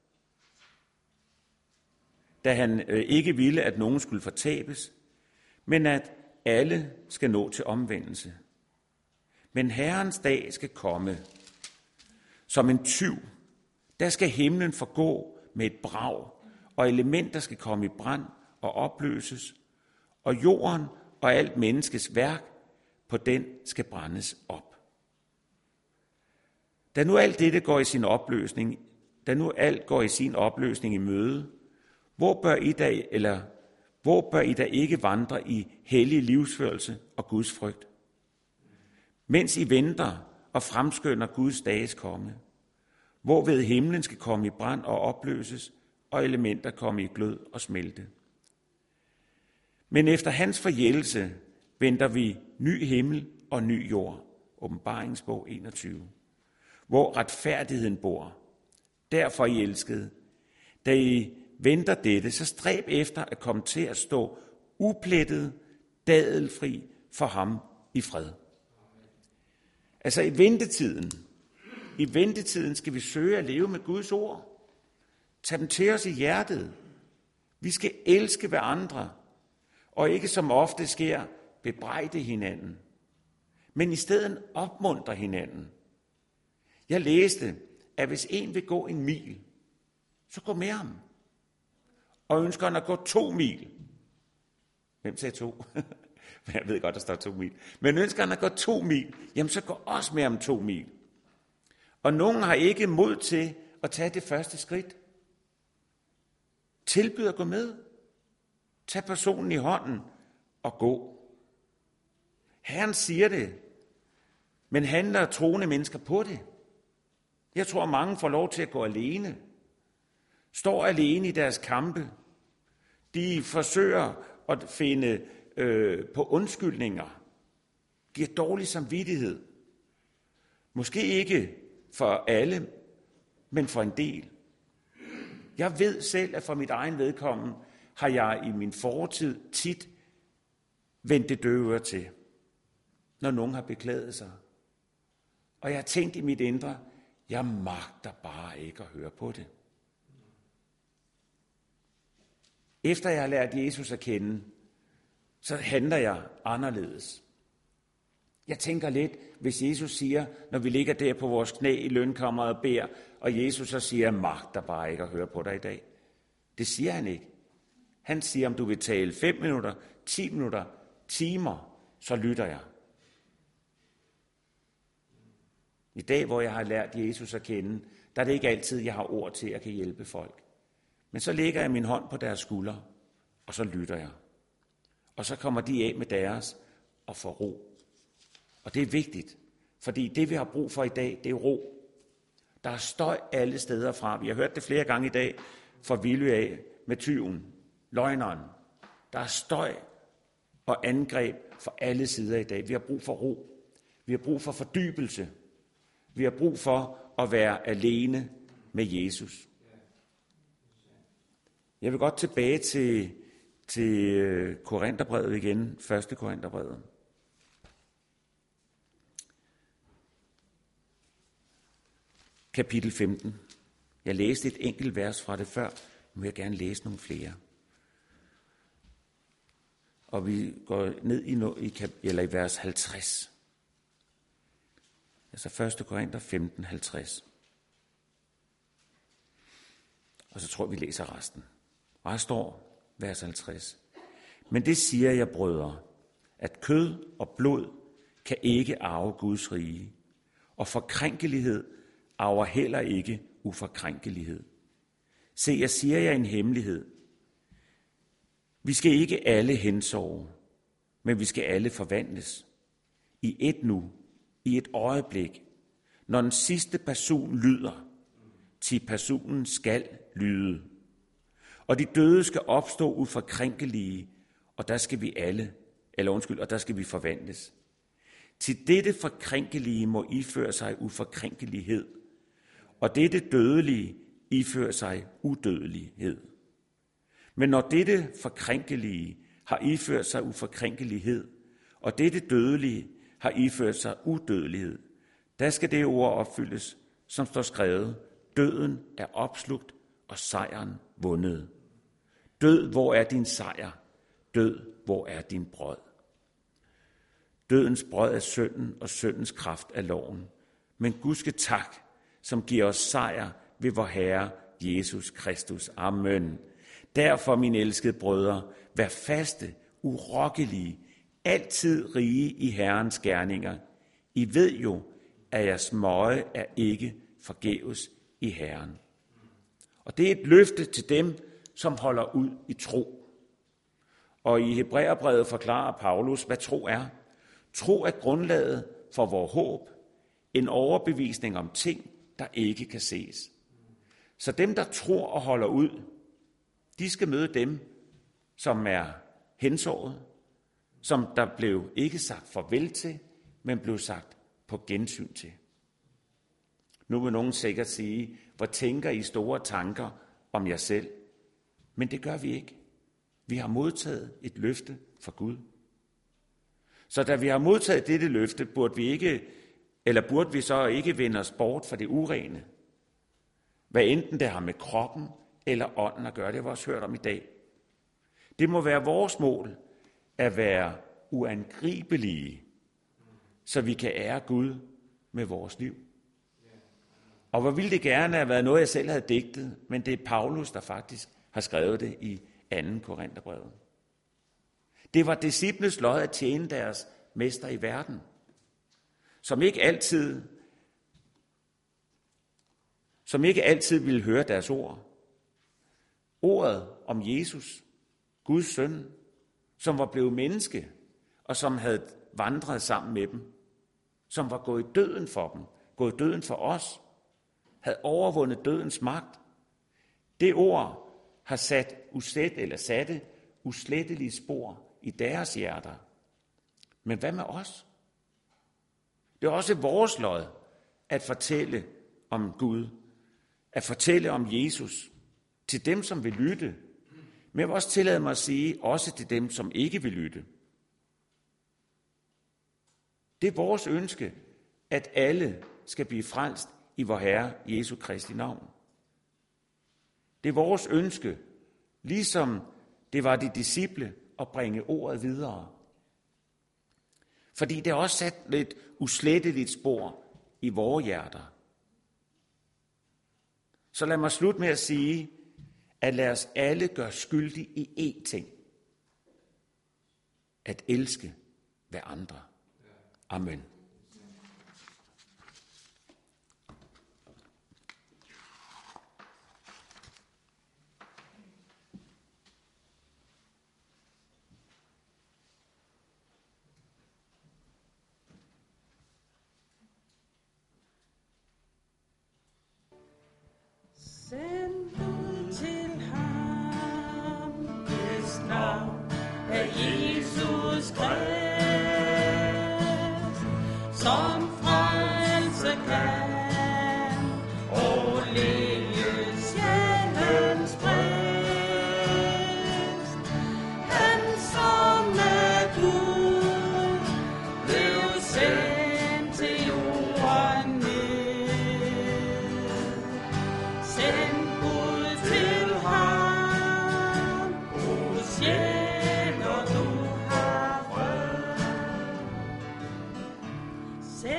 da han øh, ikke ville, at nogen skulle fortabes, men at alle skal nå til omvendelse. Men Herrens dag skal komme som en tyv. Der skal himlen forgå med et brag, og elementer skal komme i brand og opløses, og jorden og alt menneskets værk på den skal brændes op. Da nu alt dette går i sin opløsning, da nu alt går i sin opløsning i møde, hvor bør I da, eller hvor bør I da ikke vandre i hellig livsførelse og Guds frygt, mens I venter og fremskynder Guds dages komme, hvorved himlen skal komme i brand og opløses, og elementer komme i glød og smelte. Men efter hans forjættelse venter vi ny himmel og ny jord, Åbenbaringsbog enogtyve, hvor retfærdigheden bor. Derfor, I elskede, da I venter dette, så stræb efter at komme til at stå uplettet, dadelfri for ham i fred. Altså i ventetiden, i ventetiden skal vi søge at leve med Guds ord. Tag dem til os i hjertet. Vi skal elske hverandre, og ikke som ofte sker, bebrejde hinanden, men i stedet opmuntre hinanden. Jeg læste, at hvis en vil gå en mil, så gå med ham. Og ønsker han at gå to mil. Hvem sagde to? Jeg ved godt, der står to mil. Men ønsker han at gå to mil, jamen så gå også med ham to mil. Og nogen har ikke mod til at tage det første skridt. Tilbyd at gå med. Tag personen i hånden og gå. Herren siger det, men handler troende mennesker på det? Jeg tror, mange får lov til at gå alene. Står alene i deres kampe. De forsøger at finde øh, på undskyldninger. Giver dårlig samvittighed. Måske ikke for alle, men for en del. Jeg ved selv, at for mit egen vedkommende har jeg i min fortid tit vendt det døve øre til, når nogen har beklaget sig. Og jeg har tænkt i mit indre, jeg magter bare ikke at høre på det. Efter jeg har lært Jesus at kende, så handler jeg anderledes. Jeg tænker lidt, hvis Jesus siger, når vi ligger der på vores knæ i lønkammeret og beder, og Jesus så siger, jeg magter bare ikke at høre på dig i dag. Det siger han ikke. Han siger, om du vil tale fem minutter, ti minutter, timer, så lytter jeg. I dag, hvor jeg har lært Jesus at kende, der er det ikke altid, jeg har ord til, at jeg kan hjælpe folk. Men så lægger jeg min hånd på deres skuldre, og så lytter jeg. Og så kommer de af med deres og får ro. Og det er vigtigt, fordi det, vi har brug for i dag, det er ro. Der er støj alle steder fra. Vi har hørt det flere gange i dag fra Villy af med tyven, løgneren. Der er støj og angreb fra alle sider i dag. Vi har brug for ro. Vi har brug for fordybelse. Vi har brug for at være alene med Jesus. Jeg vil godt tilbage til, til Korintherbrevet igen, første Korintherbrevet. Kapitel femten. Jeg læste et enkelt vers fra det før, nu vil jeg gerne læse nogle flere. Og vi går ned i, no, i, kap, eller i vers halvtreds. Altså første Korinther femten, halvtreds. Og så tror jeg, vi læser resten. Og her står vers halvtreds. Men det siger jeg, brødre, at kød og blod kan ikke arve Guds rige, og forkrænkelighed arver heller ikke uforkrænkelighed. Se, jeg siger jer en hemmelighed. Vi skal ikke alle hensove, men vi skal alle forvandles. I et nu, i et øjeblik, når den sidste person lyder, til personen skal lyde. Og de døde skal opstå uforkrænkelige, og der skal vi alle, eller undskyld, og der skal vi forvandles. Til dette forkrænkelige må iføre sig uforkrænkelighed, og dette dødelige iføre sig udødelighed. Men når dette forkrænkelige har iført sig uforkrænkelighed, og dette dødelige har iført sig udødelighed, der skal det ord opfyldes, som står skrevet, døden er opslugt, og sejren vundet. Død, hvor er din sejr? Død, hvor er din brød? Dødens brød er synden, og syndens kraft er loven. Men Gud skal tak, som giver os sejr ved vor Herre Jesus Kristus. Amen. Derfor, mine elskede brødre, vær faste, urokkelige, altid rige i Herrens gerninger. I ved jo, at jeres møje er ikke forgæves i Herren. Og det er et løfte til dem, som holder ud i tro. Og i Hebræerbrevet forklarer Paulus, hvad tro er. Tro er grundlaget for vor håb, en overbevisning om ting, der ikke kan ses. Så dem, der tror og holder ud, de skal møde dem, som er hensåret, som der blev ikke sagt farvel til, men blev sagt på gensyn til. Nu vil nogen sikkert sige, hvor tænker I store tanker om jer selv? Men det gør vi ikke. Vi har modtaget et løfte fra Gud. Så da vi har modtaget dette løfte, burde vi ikke, eller burde vi så ikke vende os bort fra det urene? Hvad enten det har med kroppen eller ånden at gøre, det har vi også hørt om i dag. Det må være vores mål at være uangribelige, så vi kan ære Gud med vores liv. Og hvor ville det gerne have været noget, jeg selv havde digtet, men det er Paulus, der faktisk har skrevet det i anden Korintherbrevet. Det var disciples lod at tjene deres mester i verden, som ikke altid, som ikke altid ville høre deres ord. Ordet om Jesus, Guds søn, som var blevet menneske, og som havde vandret sammen med dem, som var gået i døden for dem, gået i døden for os, havde overvundet dødens magt. Det ord har sat uslet, eller satte uslettelige spor i deres hjerter. Men hvad med os? Det er også vores lod at fortælle om Gud, at fortælle om Jesus til dem, som vil lytte. Men jeg vil også tillade mig at sige, også til dem, som ikke vil lytte. Det er vores ønske, at alle skal blive frelst i vor Herre Jesu Kristi navn. Det er vores ønske, ligesom det var de disciple, at bringe ordet videre. Fordi det har også sat et usletteligt spor i vores hjerter. Så lad mig slutte med at sige, at lad os alle gøre skyldige i én ting. At elske hver andre. Amen. Send ud til ham, hvis navn er Jesus Krist, som frelse kan og læge sjælens brist. Han som er Gud blev sendt til jorden ned. Send ud til ham, o sjæl, når du har fred.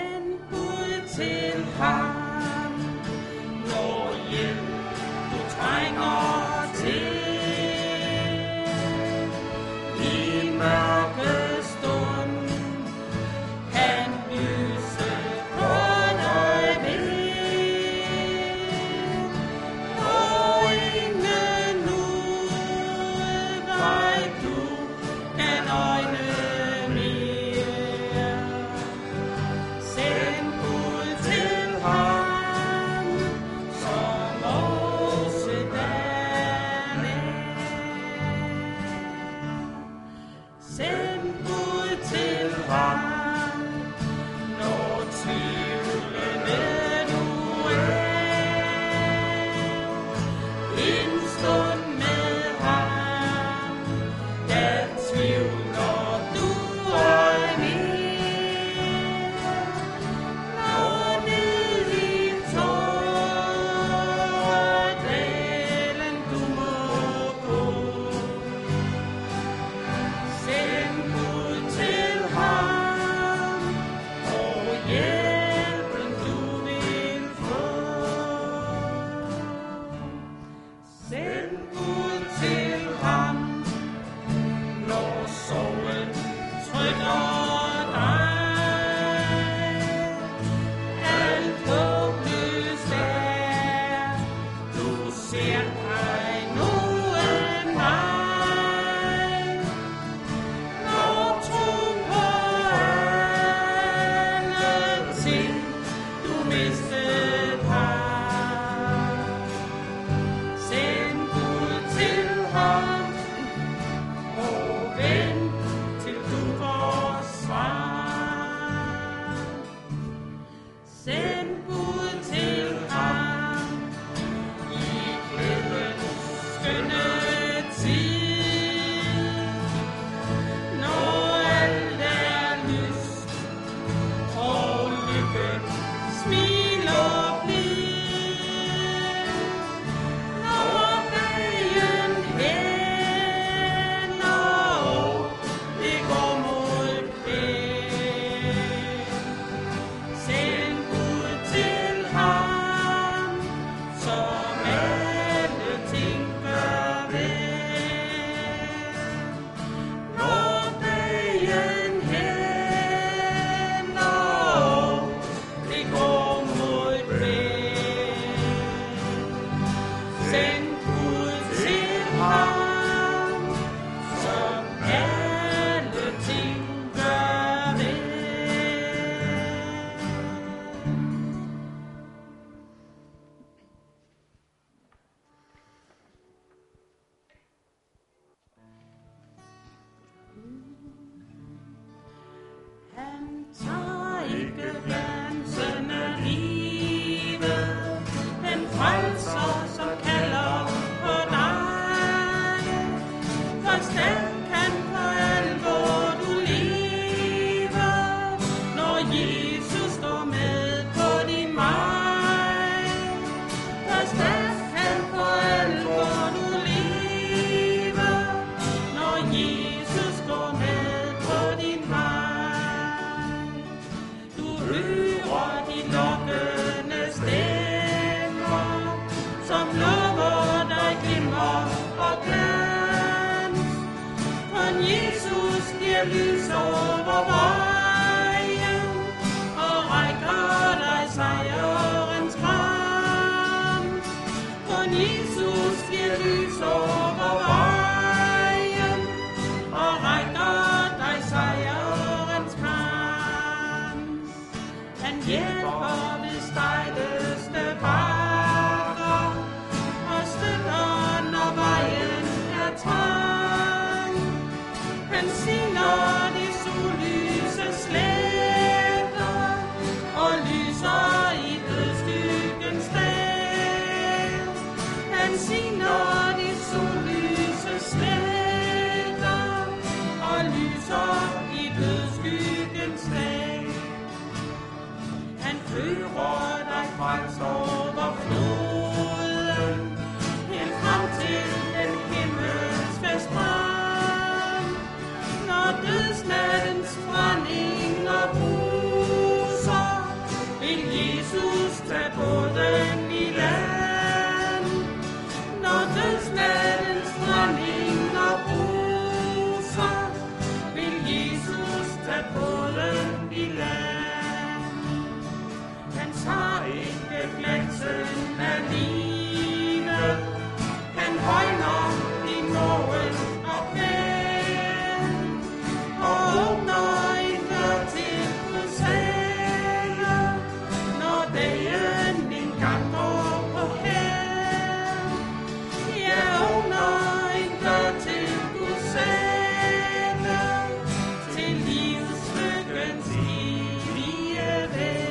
Jesus giver lys over vejen og rækker dig sejrens kram. For Jesus giver lys over vejen og rækker dig sejrens kram. Han hjælper ved stejleste bakker og støtter, når vejen er trang. Han signer de sollyse sletter og lyser i dødsskyggens dag. Han signer de sollyse sletter og lyser i dødsskyggens dag. Han fører dig frelst over floden, helt frem til den himmelske strand. Når dødsnattens brænding og bruser, vil Jesus tage båden i land. Når dødsnattens brænding og bruser, vil Jesus tage båden i land. Han tager ikke glansen af livet, han højner din morgen og pæn, og åbner en dør til Guds have, når dagen engang går på held. Ja, åbner en dør til Guds have, til livs lykkens evige væg.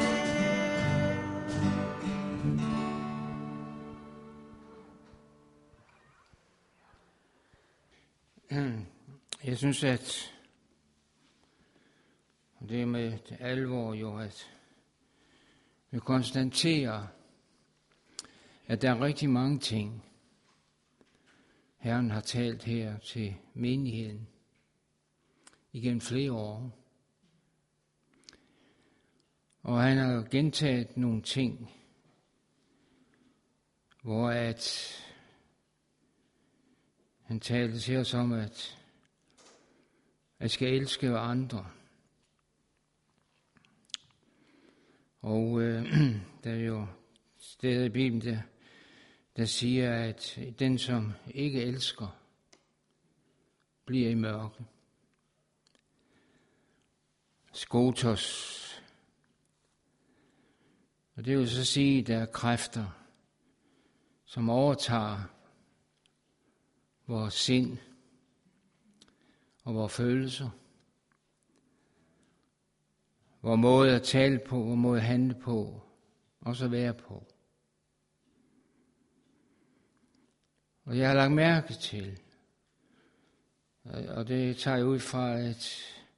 Jeg synes, at det er med alvor jo, at vi konstaterer, at der er rigtig mange ting, Herren har talt her til menigheden igennem flere år. Og han har gentaget nogle ting, hvor at han talte til os om, at jeg skal elske andre. Og øh, der er jo steder i Bibelen, der, der siger, at den, som ikke elsker, bliver i mørke. Skotos. Og det vil så sige, at der er kræfter, som overtager vores sind og vores følelser, vores måde at tale på, vores måde at handle på, og så være på. Og jeg har lagt mærke til, og det tager jeg ud fra, at,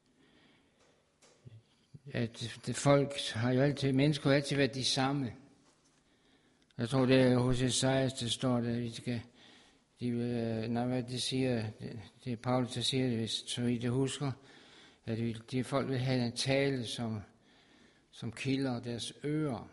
at det folk har jo altid, mennesker har altid været de samme. Jeg tror, det er hos Esajas, det står der, vi skal, de, nej, hvad det siger, det, det er Paulus, der siger det, hvis så I det husker, at de, de folk vil have en tale, som, som kilder deres ører.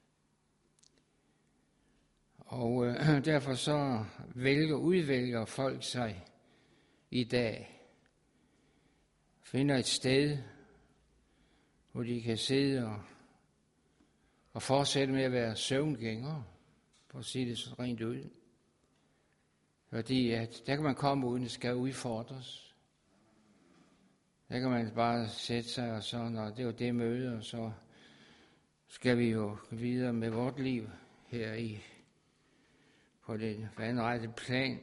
Og øh, derfor så vælger, udvælger folk sig i dag, finder et sted, hvor de kan sidde og, og fortsætte med at være søvngængere, for at sige det så rent ud. Fordi at der kan man komme uden, det skal udfordres. Der kan man bare sætte sig, og så, når det var det møde, og så skal vi jo videre med vort liv her i på det vandrette plan.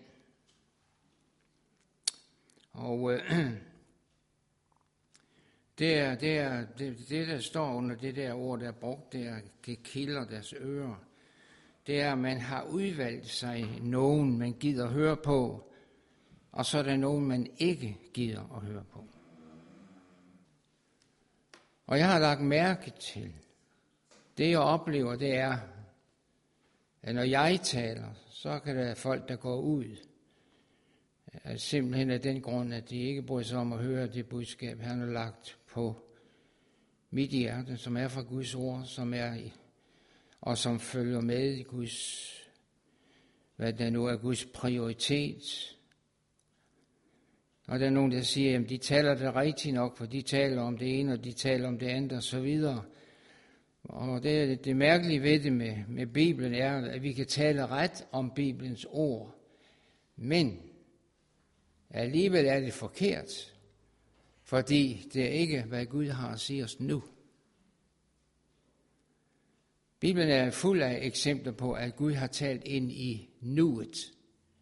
Og øh, det, er, det, er, det, det, der står under det der ord, der er brugt, det er, det kilder deres ører. Det er, at man har udvalgt sig nogen, man gider at høre på, og så er der nogen, man ikke gider at høre på. Og jeg har lagt mærke til, det jeg oplever, det er, at når jeg taler, så kan der være folk, der går ud. Simpelthen af den grund, at de ikke bryder sig om at høre det budskab, han har lagt på mit hjerte, som er fra Guds ord, som er i, og som følger med i Guds, hvad der nu er Guds prioritet. Og der er nogen, der siger, at de taler det rigtigt nok, for de taler om det ene, og de taler om det andet, og så videre. Og det, det mærkelige ved det med, med Bibelen er, at vi kan tale ret om Bibelens ord. Men alligevel er det forkert, fordi det er ikke, hvad Gud har at sige os nu. Bibelen er fuld af eksempler på, at Gud har talt ind i nuet.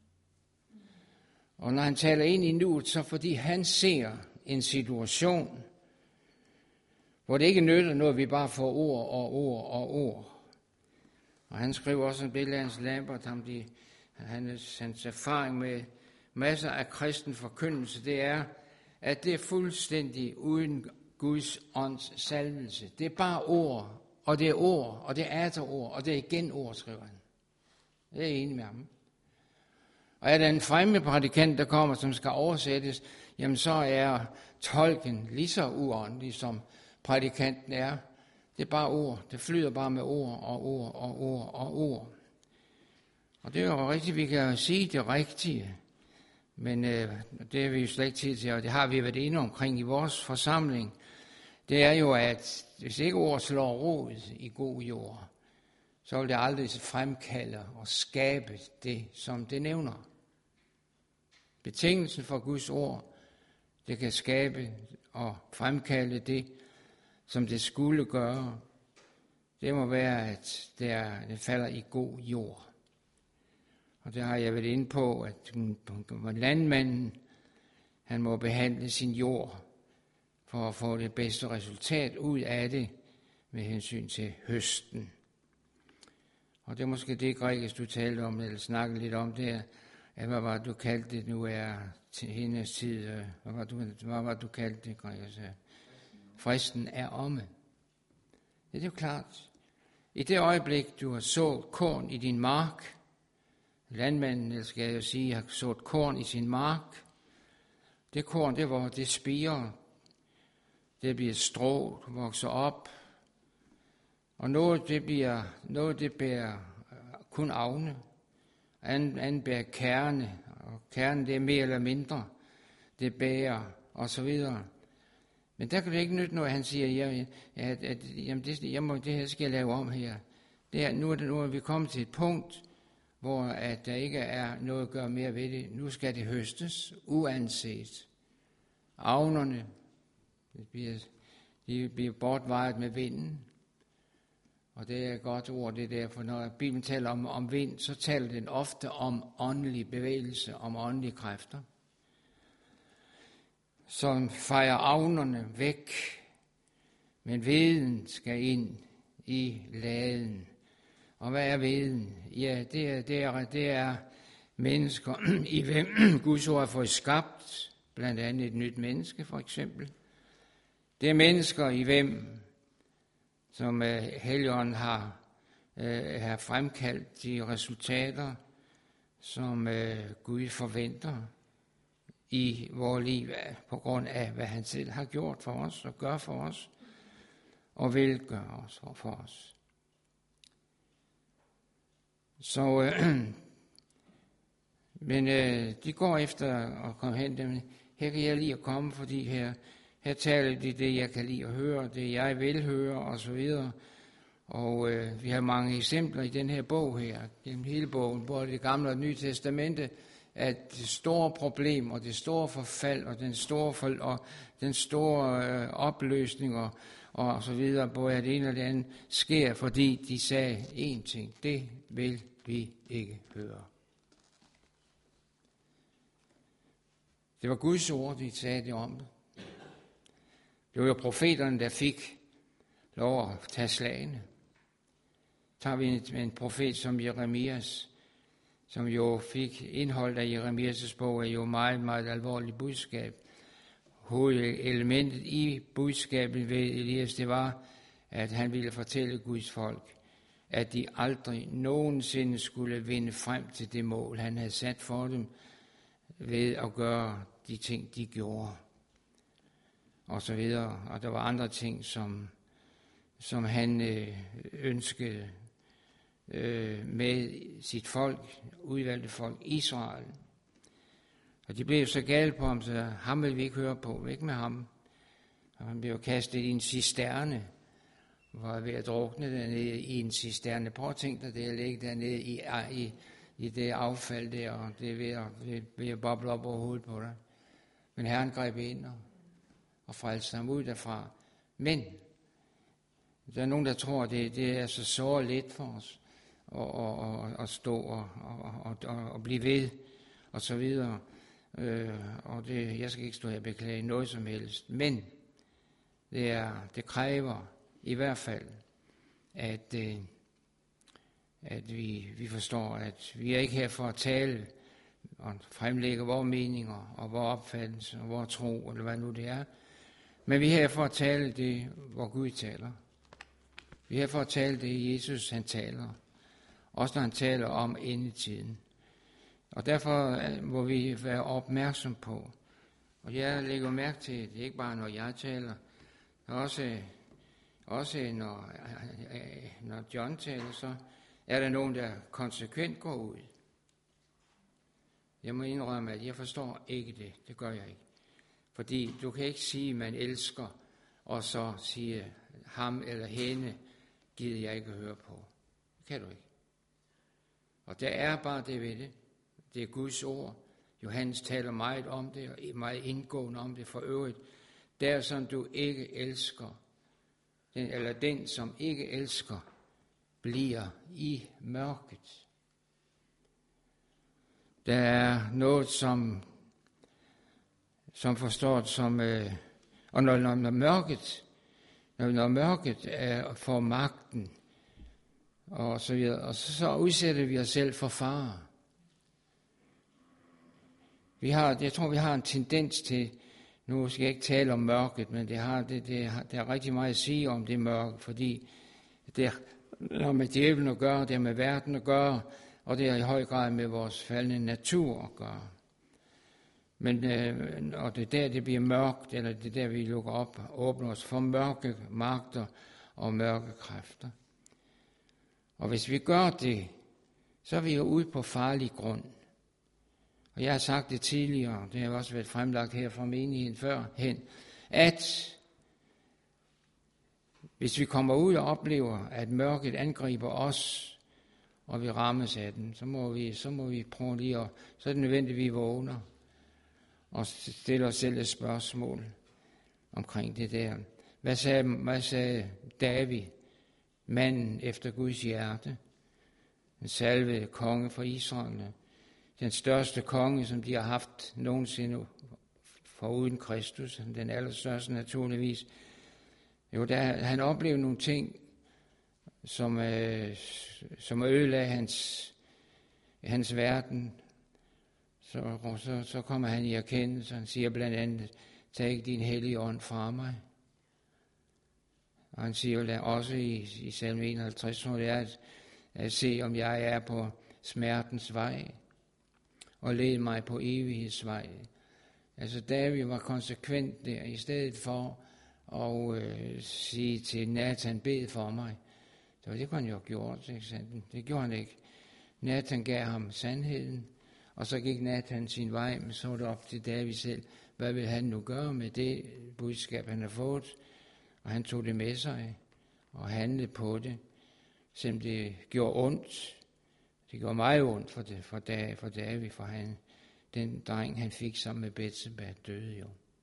Og når han taler ind i nuet, så fordi han ser en situation, hvor det ikke nytter noget, vi bare får ord og ord og ord. Og han skriver også en billede af hans Lambert, ham de, hans, hans erfaring med masser af kristen forkyndelse, det er, at det er fuldstændig uden Guds ånds salvelse. Det er bare ord, og det er ord, og det er atter ord, og det er igen ord, skriver han. Det er jeg enig med ham. Og er der en fremmed prædikant, der kommer, som skal oversættes, jamen så er tolken lige så uåndelig, som prædikanten er. Det er bare ord. Det flyder bare med ord og ord og ord og ord. Og det er jo rigtigt, vi kan sige det rigtige. Men øh, det er vi jo slet ikke tid til, og det har vi været inde omkring i vores forsamling. Det er jo, at hvis ikke ord slår rod i god jord, så vil det aldrig fremkalde og skabe det, som det nævner. Betingelsen for Guds ord, det kan skabe og fremkalde det, som det skulle gøre. Det må være, at det, er, det falder i god jord. Og der har jeg været inde på, at landmanden, han må behandle sin jord, for at få det bedste resultat ud af det, med hensyn til høsten. Og det er måske det, Gregers, du talte om, eller snakkede lidt om der, at hvad var du kaldte det, nu er til hendes tid, hvad var du, hvad var du kaldte det, Gregers? Fristen er omme. Det er jo klart. I det øjeblik, du har sået korn i din mark, landmanden, eller skal jeg jo sige, har sået korn i sin mark, det korn, det hvor det spirer, det bliver strå, vokser op, og noget det bliver, noget det bærer kun avne, anden, anden bærer kerne, og kernen det er mere eller mindre, det bærer, og så videre. Men der kan det ikke nytte noget, at han siger, at, at, at jamen det, jeg må, det her skal jeg lave om her. Det er, nu, er det, nu er vi kommet til et punkt, hvor at der ikke er noget at gøre mere ved det. Nu skal det høstes, uanset. Avnerne, det bliver, de bliver bortvejet med vinden. Og det er et godt ord, det der, for når Bibelen taler om, om vind, så taler den ofte om åndelig bevægelse, om åndelige kræfter, som fejrer avnerne væk, men veden skal ind i laden. Og hvad er veden? Ja, det er, det er, det er mennesker, i hvem Guds ord har fået skabt, blandt andet et nyt menneske for eksempel. Det er mennesker, i hvem, som uh, Helligånden har, uh, har fremkaldt de resultater, som uh, Gud forventer i vores liv, på grund af, hvad han selv har gjort for os, og gør for os, og vil gøre os og for os. Så, øh, men øh, de går efter at komme hen, dem. Her kan jeg lide at komme, fordi her, her taler de det, jeg kan lide at høre, det jeg vil høre, og så videre. Og øh, vi har mange eksempler i den her bog her, gennem hele bogen, både det gamle og det nye testamente, at det store problem, og det store forfald, og den store, for, og den store øh, opløsning, og, og så videre, både det ene og det andet, sker, fordi de sagde én ting, det vil vi ikke høre. Det var Guds ord, de sagde det om det. Det var jo profeterne, der fik lov at tage slagene. Tager vi en, en profet som Jeremias, som jo fik indhold af Jeremias' bog, er jo meget, meget alvorligt budskab. Hovedelementet i budskabet ved Elias, det var, at han ville fortælle Guds folk, at de aldrig nogensinde skulle vinde frem til det mål, han havde sat for dem, ved at gøre de ting, de gjorde, og så videre. Og der var andre ting, som, som han øh, ønskede øh, med sit folk, udvalgte folk, Israel. Og de blev så gale på ham, så ham vil vi ikke høre på, ikke med ham. Og han blev kastet i en cisterne, var ved at drukne dernede i en cisterne. Prøv at tænke dig det at ligge dernede i, i, i det affald der, og det er ved at, ved, ved at boble op over hovedet på dig. Men Herren greb ind og, og frelste ham ud derfra. Men der er nogen, der tror, at det, det er så såre lidt for os at, at, at, at stå og, og, og, og blive ved, og så videre. Øh, og det, jeg skal ikke stå her og beklage noget som helst. Men det, er, det kræver i hvert fald, at, øh, at vi, vi forstår, at vi er ikke her for at tale og fremlægge vores meninger og vores opfattelse og vores tro, eller hvad nu det er. Men vi er her for at tale det, hvor Gud taler. Vi er her for at tale det, Jesus han taler. Også når han taler om endetiden. Og derfor må vi være opmærksom på. Og jeg lægger mærke til, det er ikke bare når jeg taler, også, også når, når John taler, så er der nogen, der konsekvent går ud. Jeg må indrømme, at jeg forstår ikke det. Det gør jeg ikke. Fordi du kan ikke sige, at man elsker, og så sige, ham eller hende gider jeg ikke høre på. Det kan du ikke. Og der er bare det ved det. Det er Guds ord. Johannes taler meget om det, og meget indgående om det for øvrigt. Der som du ikke elsker, den, eller den som ikke elsker, bliver i mørket. Der er noget, som, som forstår som, øh, og når, når, når mørket, når, når mørket er for magten, og så videre, og så, så udsætter vi os selv for fare. Vi har, jeg tror, vi har en tendens til, nu skal jeg ikke tale om mørket, men det har, det, det, det har rigtig meget at sige om det mørke, fordi det har med djævlen at gøre, det har med verden at gøre, og det har i høj grad med vores faldende natur at gøre. Men, øh, og det er der, det bliver mørkt, eller det er der, vi lukker op og åbner os for mørke magter og mørke kræfter. Og hvis vi gør det, så er vi jo ude på farlig grund. Og jeg har sagt det tidligere, det har også været fremlagt her fra menigheden førhen, at hvis vi kommer ud og oplever, at mørket angriber os, og vi rammes af den, så må vi, så må vi prøve lige at, så er det nødvendigt, at vi vågner og stiller os selv et spørgsmål omkring det der. Hvad sagde, hvad sagde David, manden efter Guds hjerte, den salvede konge for Israel, den største konge, som de har haft nogensinde foruden Kristus, den allerstørste naturligvis. Jo, der, han oplevede nogle ting, som, øh, som ødelagde hans, hans verden. Så, så, så kommer han i erkendelse, han siger blandt andet, tag ikke din hellige ånd fra mig. Og han siger jo også i, i salme enoghalvtreds, tror det er, at, at se, om jeg er på smertens vej, og led mig på evighedsvej. Altså David var konsekvent der, i stedet for at øh, sige til Nathan, bed for mig. Det var det, han jo gjort, ikke sandt? Det gjorde han ikke. Nathan gav ham sandheden, og så gik Nathan sin vej, men så var det op til David selv. Hvad vil han nu gøre med det budskab, han har fået? Og han tog det med sig, og handlede på det, selvom det gjorde ondt. Det gjorde meget ondt for, det, for, David, for David, for han, den dreng, han fik sammen med Betseba, døde jo.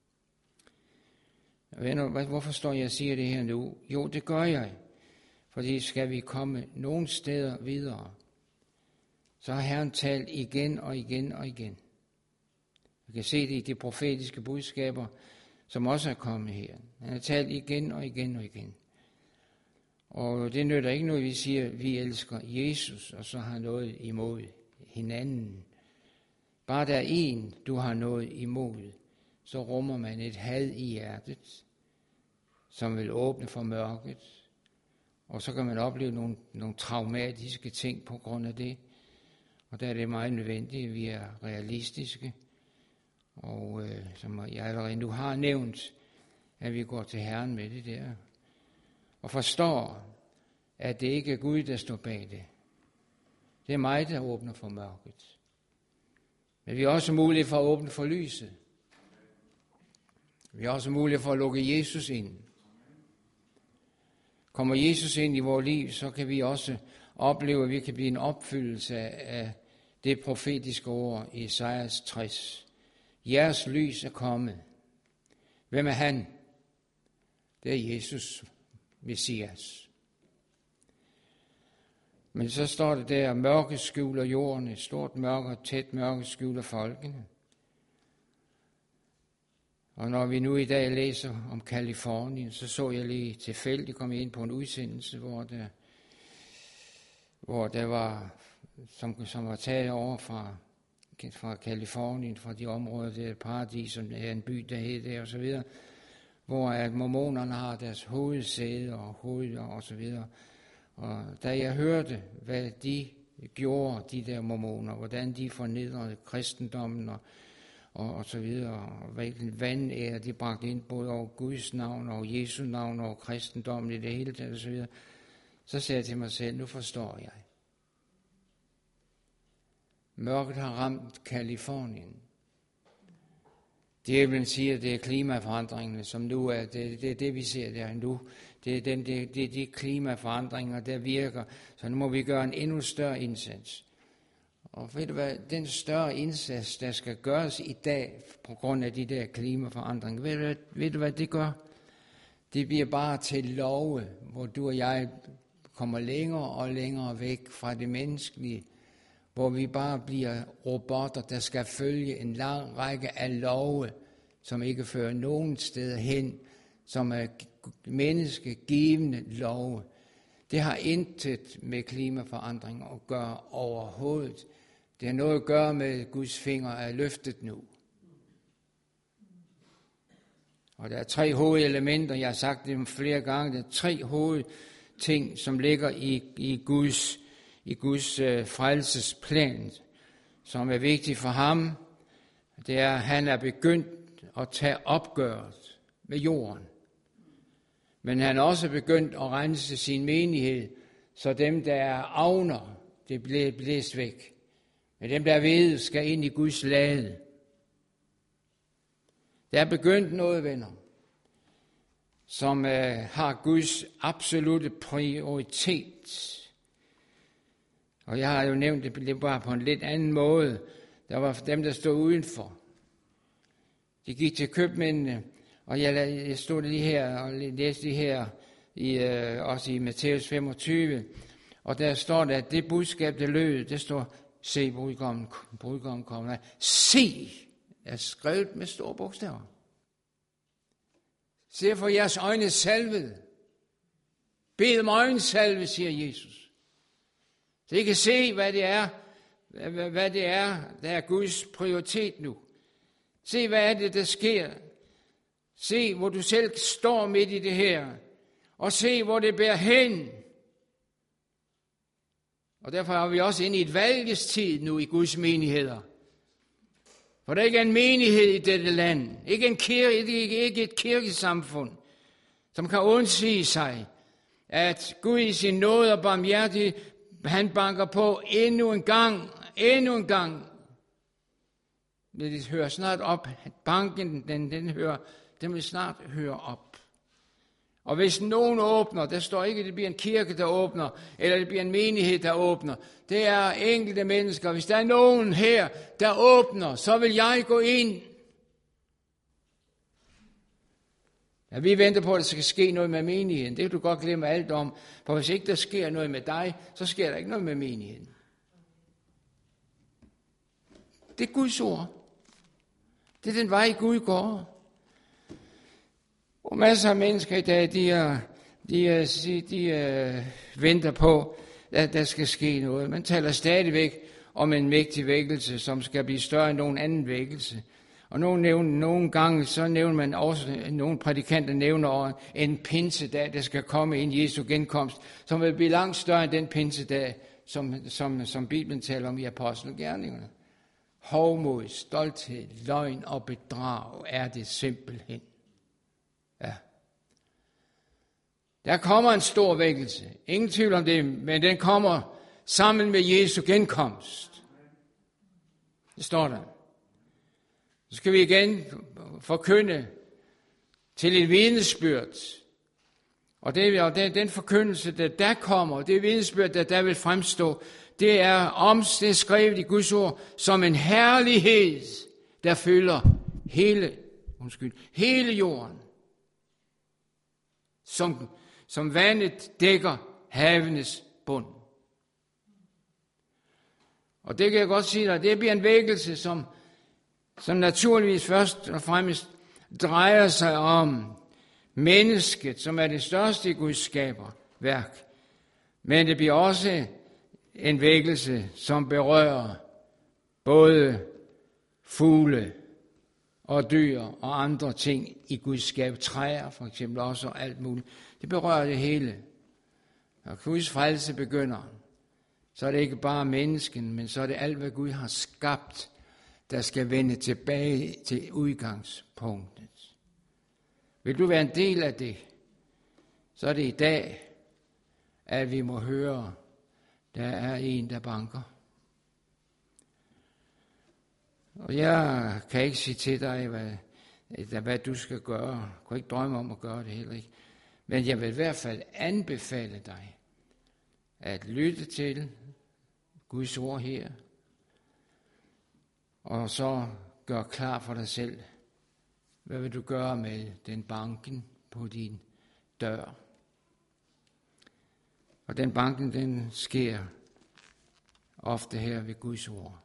Venner, hvorfor står jeg og siger det her nu? Jo, det gør jeg, fordi skal vi komme nogle steder videre, så har Herren talt igen og igen og igen. Vi kan se det i de profetiske budskaber, som også er kommet her. Han har talt igen og igen og igen. Og det nytter ikke noget, vi siger, at vi elsker Jesus, og så har noget imod hinanden. Bare der er en, du har noget imod, så rummer man et had i hjertet, som vil åbne for mørket. Og så kan man opleve nogle, nogle traumatiske ting på grund af det. Og der er det meget nødvendigt, at vi er realistiske. Og øh, som jeg allerede nu har nævnt, at vi går til Herren med det der. Og forstår, at det ikke er Gud, der står bag det. Det er mig, der åbner for mørket. Men vi har også mulighed for at åbne for lyset. Vi har også mulighed for at lukke Jesus ind. Kommer Jesus ind i vores liv, så kan vi også opleve, at vi kan blive en opfyldelse af det profetiske ord i Esajas tres. Jeres lys er kommet. Hvem er han? Det er Jesus, Messias. Men så står det der, mørke skjuler jorden, et stort mørke og tæt mørke skjuler folkene. Og når vi nu i dag læser om Kalifornien, så så jeg lige tilfældigt komme ind på en udsendelse, hvor der, hvor der var, som, som var taget over fra, fra Kalifornien, fra de områder, der er paradis, som er en by, der hedder det, og så videre, hvor at mormonerne har deres hovedsæde og hoved og så videre. Og da jeg hørte, hvad de gjorde, de der mormoner, hvordan de fornedrede kristendommen og, og, og så videre, og hvilken vandære de bragte ind, både over Guds navn og Jesu navn og kristendommen i det hele taget og så videre, så sagde jeg til mig selv, nu forstår jeg. Mørket har ramt Kalifornien. Djævlen siger, at det er klimaforandringerne, som nu er, det, det er det, vi ser der nu. Det er den, det, det, de klimaforandringer, der virker, så nu må vi gøre en endnu større indsats. Og ved du hvad, den større indsats, der skal gøres i dag, på grund af de der klimaforandringer, ved du, hvad, ved du hvad det gør? Det bliver bare til love, hvor du og jeg kommer længere og længere væk fra det menneskelige, hvor vi bare bliver robotter, der skal følge en lang række af love, som ikke fører nogen sted hen, som er menneskegivende love. Det har intet med klimaforandringer at gøre overhovedet. Det har noget at gøre med, at Guds finger er løftet nu. Og der er tre hovedelementer, jeg har sagt det flere gange, der er tre hovedting, som ligger i, i Guds, i Guds øh, frelsesplan, som er vigtigt for ham. Det er, at han er begyndt at tage opgøret med jorden. Men han er også begyndt at rense sin menighed, så dem, der er avner, det bliver blæst væk. Men dem, der ved, skal ind i Guds lade. Der er begyndt noget, venner, som øh, har Guds absolute prioritet. Og jeg har jo nævnt det, det bare på en lidt anden måde. Der var dem, der stod udenfor. De gik til købmændene, og jeg, jeg stod lige her og læste det her, i, øh, også i Matthæus femogtyve, og der står der, at det budskab, der lød, der står, se brudgommen, brudgommen kommer. Se, er skrevet med store bogstaver. Se for jeres øjne salvet. Bed om øjensalve, siger Jesus. Så I kan se, hvad det er, hvad det er, der er Guds prioritet nu. Se, hvad er det, der sker. Se, hvor du selv står midt i det her. Og se, hvor det bærer hen. Og derfor er vi også inde i et valgestid nu i Guds menigheder. For der er ikke en menighed i dette land. Ikke, en kirke, ikke, ikke et kirkesamfund, som kan undsige sig, at Gud i sin nåde og barmhjertighed, han banker på endnu en gang, endnu en gang. Det hører snart op. Banken, den, den, hører, den vil snart høre op. Og hvis nogen åbner, der står ikke, at det bliver en kirke, der åbner, eller det bliver en menighed, der åbner. Det er enkelte mennesker. Hvis der er nogen her, der åbner, så vil jeg gå ind. Ja, vi venter på, at der skal ske noget med menigheden. Det kan du godt glemme alt om. For hvis ikke der sker noget med dig, så sker der ikke noget med menigheden. Det er Guds ord. Det er den vej, Gud går. Og masser af mennesker i dag, de, er, de, er, de, de er, venter på, at der skal ske noget. Man taler stadigvæk om en mægtig vækkelse, som skal blive større end nogen anden vækkelse. Og nogle, nævner, nogle gange, så nævner man også, nogle prædikanter nævner en pinsedag, der skal komme ind Jesu genkomst, som vil blive langt større end den pinsedag, som, som, som Bibelen taler om i apostelgerningerne. Hovmod, stolthed, løgn og bedrag er det simpelthen. Ja. Der kommer en stor vækkelse. Ingen tvivl om det, men den kommer sammen med Jesu genkomst. Det står der. Så skal vi igen forkynde til et vidnesbyrd. Og, det, og den, den forkyndelse, der der kommer, det vidnesbyrd, der der vil fremstå, det er om det er skrevet i Guds ord som en herlighed, der fylder hele, undskyld, hele jorden. Som, som vandet dækker havenes bund. Og det kan jeg godt sige dig, det bliver en vækkelse, som, som naturligvis først og fremmest drejer sig om mennesket, som er det største i Guds skaberværk. Men det bliver også en vækkelse, som berører både fugle og dyr og andre ting i Guds skab, træer for eksempel også og alt muligt. Det berører det hele. Når Guds frelse begynder, så er det ikke bare mennesken, men så er det alt, hvad Gud har skabt, der skal vende tilbage til udgangspunktet. Vil du være en del af det, så er det i dag, at vi må høre, der er en, der banker. Og jeg kan ikke sige til dig, hvad, hvad du skal gøre. Jeg kan ikke drømme om at gøre det heller ikke. Men jeg vil i hvert fald anbefale dig at lytte til Guds ord her, og så gør klar for dig selv, hvad vil du gøre med den banken på din dør. Og den banken, den sker ofte her ved Guds ord.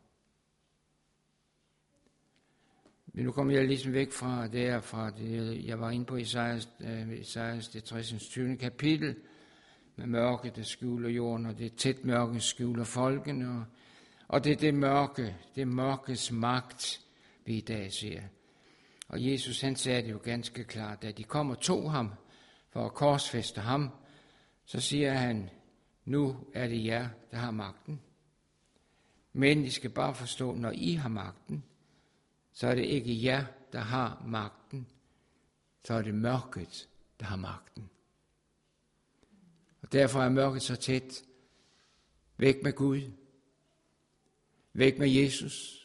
Men nu kommer jeg ligesom væk fra det, fra det jeg var inde på i Esajas, Esajas det tres tyvende kapitel, med mørke, der skjuler jorden, og det tæt mørke skjuler folkene, og, og det er det mørke, det mørkes magt, vi i dag ser. Og Jesus, han sagde det jo ganske klart, da de kom og tog ham for at korsfæste ham, så siger han, nu er det jer, der har magten. Men I skal bare forstå, når I har magten, så er det ikke jer, der har magten, så er det mørket, der har magten. Og derfor er mørket så tæt. Væk med Gud. Væk med Jesus.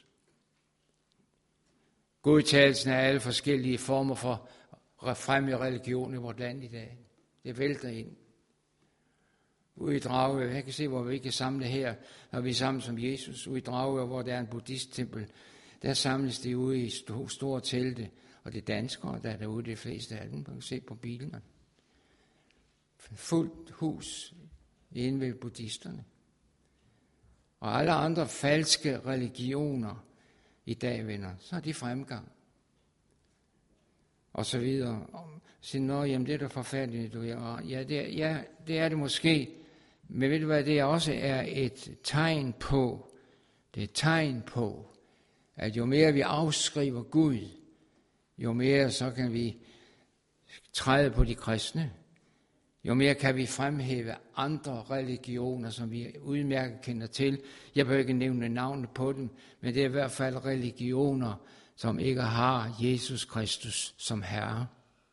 Godtagelsen af alle forskellige former for fremme religion i vort land i dag. Det vælter ind. Ude i Dragør, jeg kan se, hvor vi kan samle her, når vi er sammen som Jesus. Ude i Dragør, hvor der er en buddhisttempel, der samles det ude i store, store telte, og det er danskere, der er derude, de fleste af dem. Man kan se på bilerne. Fuldt hus inde ved buddhisterne. Og alle andre falske religioner i dag, venner, så er de fremgang. Og så videre. Så nå, jamen det er da forfærdeligt, du. Ja, det er, ja, det er det måske. Men ved du hvad, det også er et tegn på, det er et tegn på, at jo mere vi afskriver Gud, jo mere så kan vi træde på de kristne. Jo mere kan vi fremhæve andre religioner, som vi udmærket kender til. Jeg behøver ikke nævne navne på dem, men det er i hvert fald religioner, som ikke har Jesus Kristus som Herre.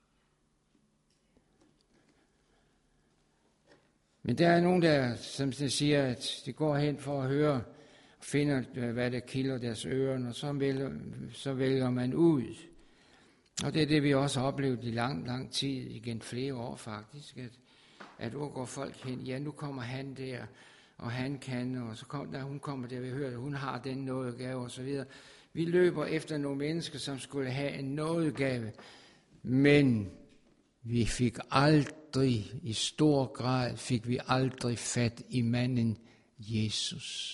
Men der er nogen, der, som siger, at de går hen for at høre, og finder, hvad der kilder deres ører, og så vælger, så vælger man ud. Og det er det, vi også har oplevet i lang, lang tid, igen flere år faktisk, at, at hvor går folk hen, ja, nu kommer han der, og han kan, og så kommer der, hun kommer der, vi hører, hun har den nådegave, og så videre. Vi løber efter nogle mennesker, som skulle have en nådegave, men vi fik aldrig, i stor grad, fik vi aldrig fat i manden Jesus.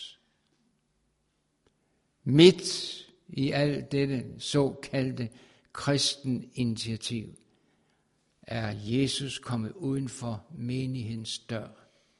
Midt i alt dette såkaldte kristen initiativ er Jesus kommet uden for menighedens dør.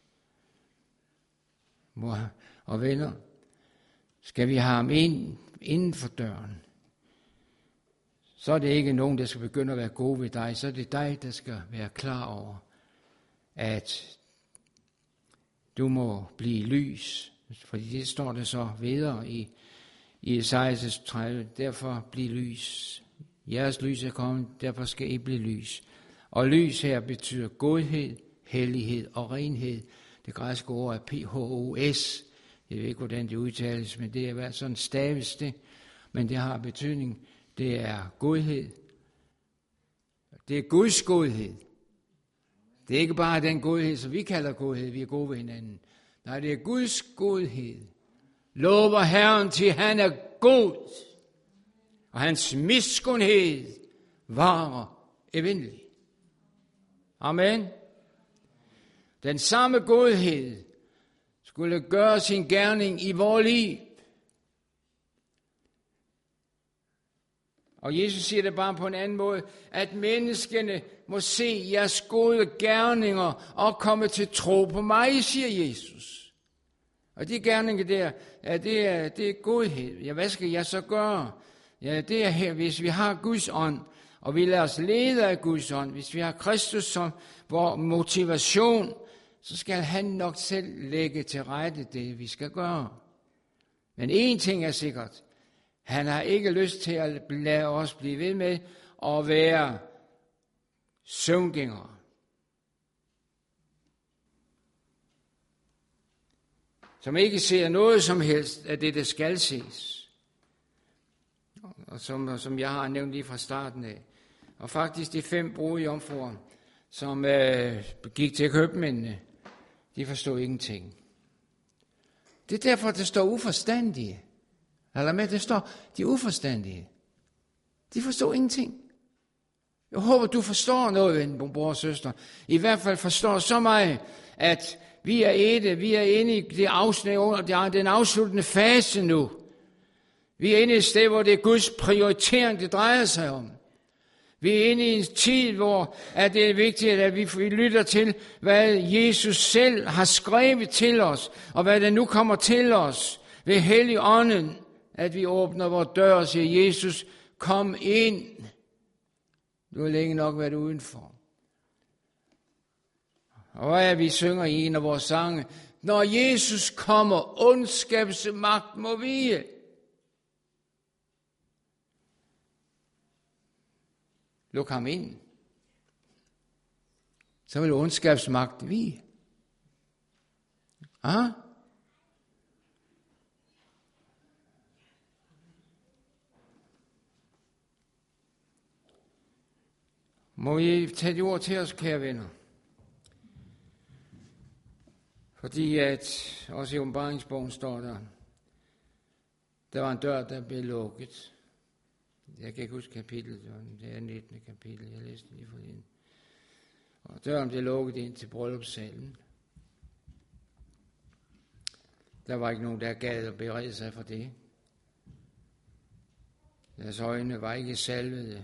Og venner, skal vi have ham ind, inden for døren, så er det ikke nogen, der skal begynde at være gode ved dig, så er det dig, der skal være klar over, at du må blive lys. Fordi det står der så videre i, i Esajas tredive, derfor bliv lys. Jeres lys er kommet, derfor skal I blive lys. Og lys her betyder godhed, hellighed og renhed. Det græske ord er P H O S. Jeg ved ikke, hvordan det udtales, men det er sådan staves det. Men det har betydning det er godhed. Det er Guds godhed. Det er ikke bare den godhed, som vi kalder godhed, vi er gode ved hinanden. Nej, det er Guds godhed. Lover Herren til, han er god, og hans miskundhed varer evindelig. Amen. Den samme godhed skulle gøre sin gerning i vores liv. Og Jesus siger det bare på en anden måde, at menneskene må se jeres gode gerninger og komme til tro på mig, siger Jesus. Og de gerninger der, ja, det er, det er godhed. Ja, hvad skal jeg så gøre? Ja, det er her, hvis vi har Guds ånd, og vi lader os lede af Guds ånd, hvis vi har Kristus som vores motivation, så skal han nok selv lægge til rette det, vi skal gøre. Men én ting er sikkert. Han har ikke lyst til at lade os blive ved med at være søvngængere. Som ikke ser noget som helst af det, der skal ses. Og som, som jeg har nævnt lige fra starten af. Og faktisk de fem brudjomfruer, som øh, gik til købmændene, de forstod ingenting. Det er derfor, det står uforstandige. Eller med, det står, de er uforstandige. De forstår ingenting. Jeg håber, du forstår noget, ven, bror og søster. I hvert fald forstår så meget, at vi er inde, vi er inde i det afsnit, det er den afsluttende fase nu. Vi er inde i et sted, hvor det er Guds prioritering, det drejer sig om. Vi er inde i en tid, hvor at det er vigtigt, at vi lytter til, hvad Jesus selv har skrevet til os, og hvad der nu kommer til os ved Helligånden, at vi åbner vores dør og siger, Jesus, kom ind. Du har længe nok været udenfor. Og hvad er vi synger i en af vores sange? Når Jesus kommer, ondskabsmagt må vige. Luk ham ind. Så vil ondskabsmagt vige. Ah? Må I tage de ord til os, kære venner? Fordi at, også i åbenbaringsbogen står der, der var en dør, der blev lukket. Jeg kan ikke huske kapitlet, det er nittende kapitel, jeg læste lige for hende. Og døren blev lukket ind til bryllupssalen. Der var ikke nogen, der gad at berede sig for det. Deres øjne var ikke salvede.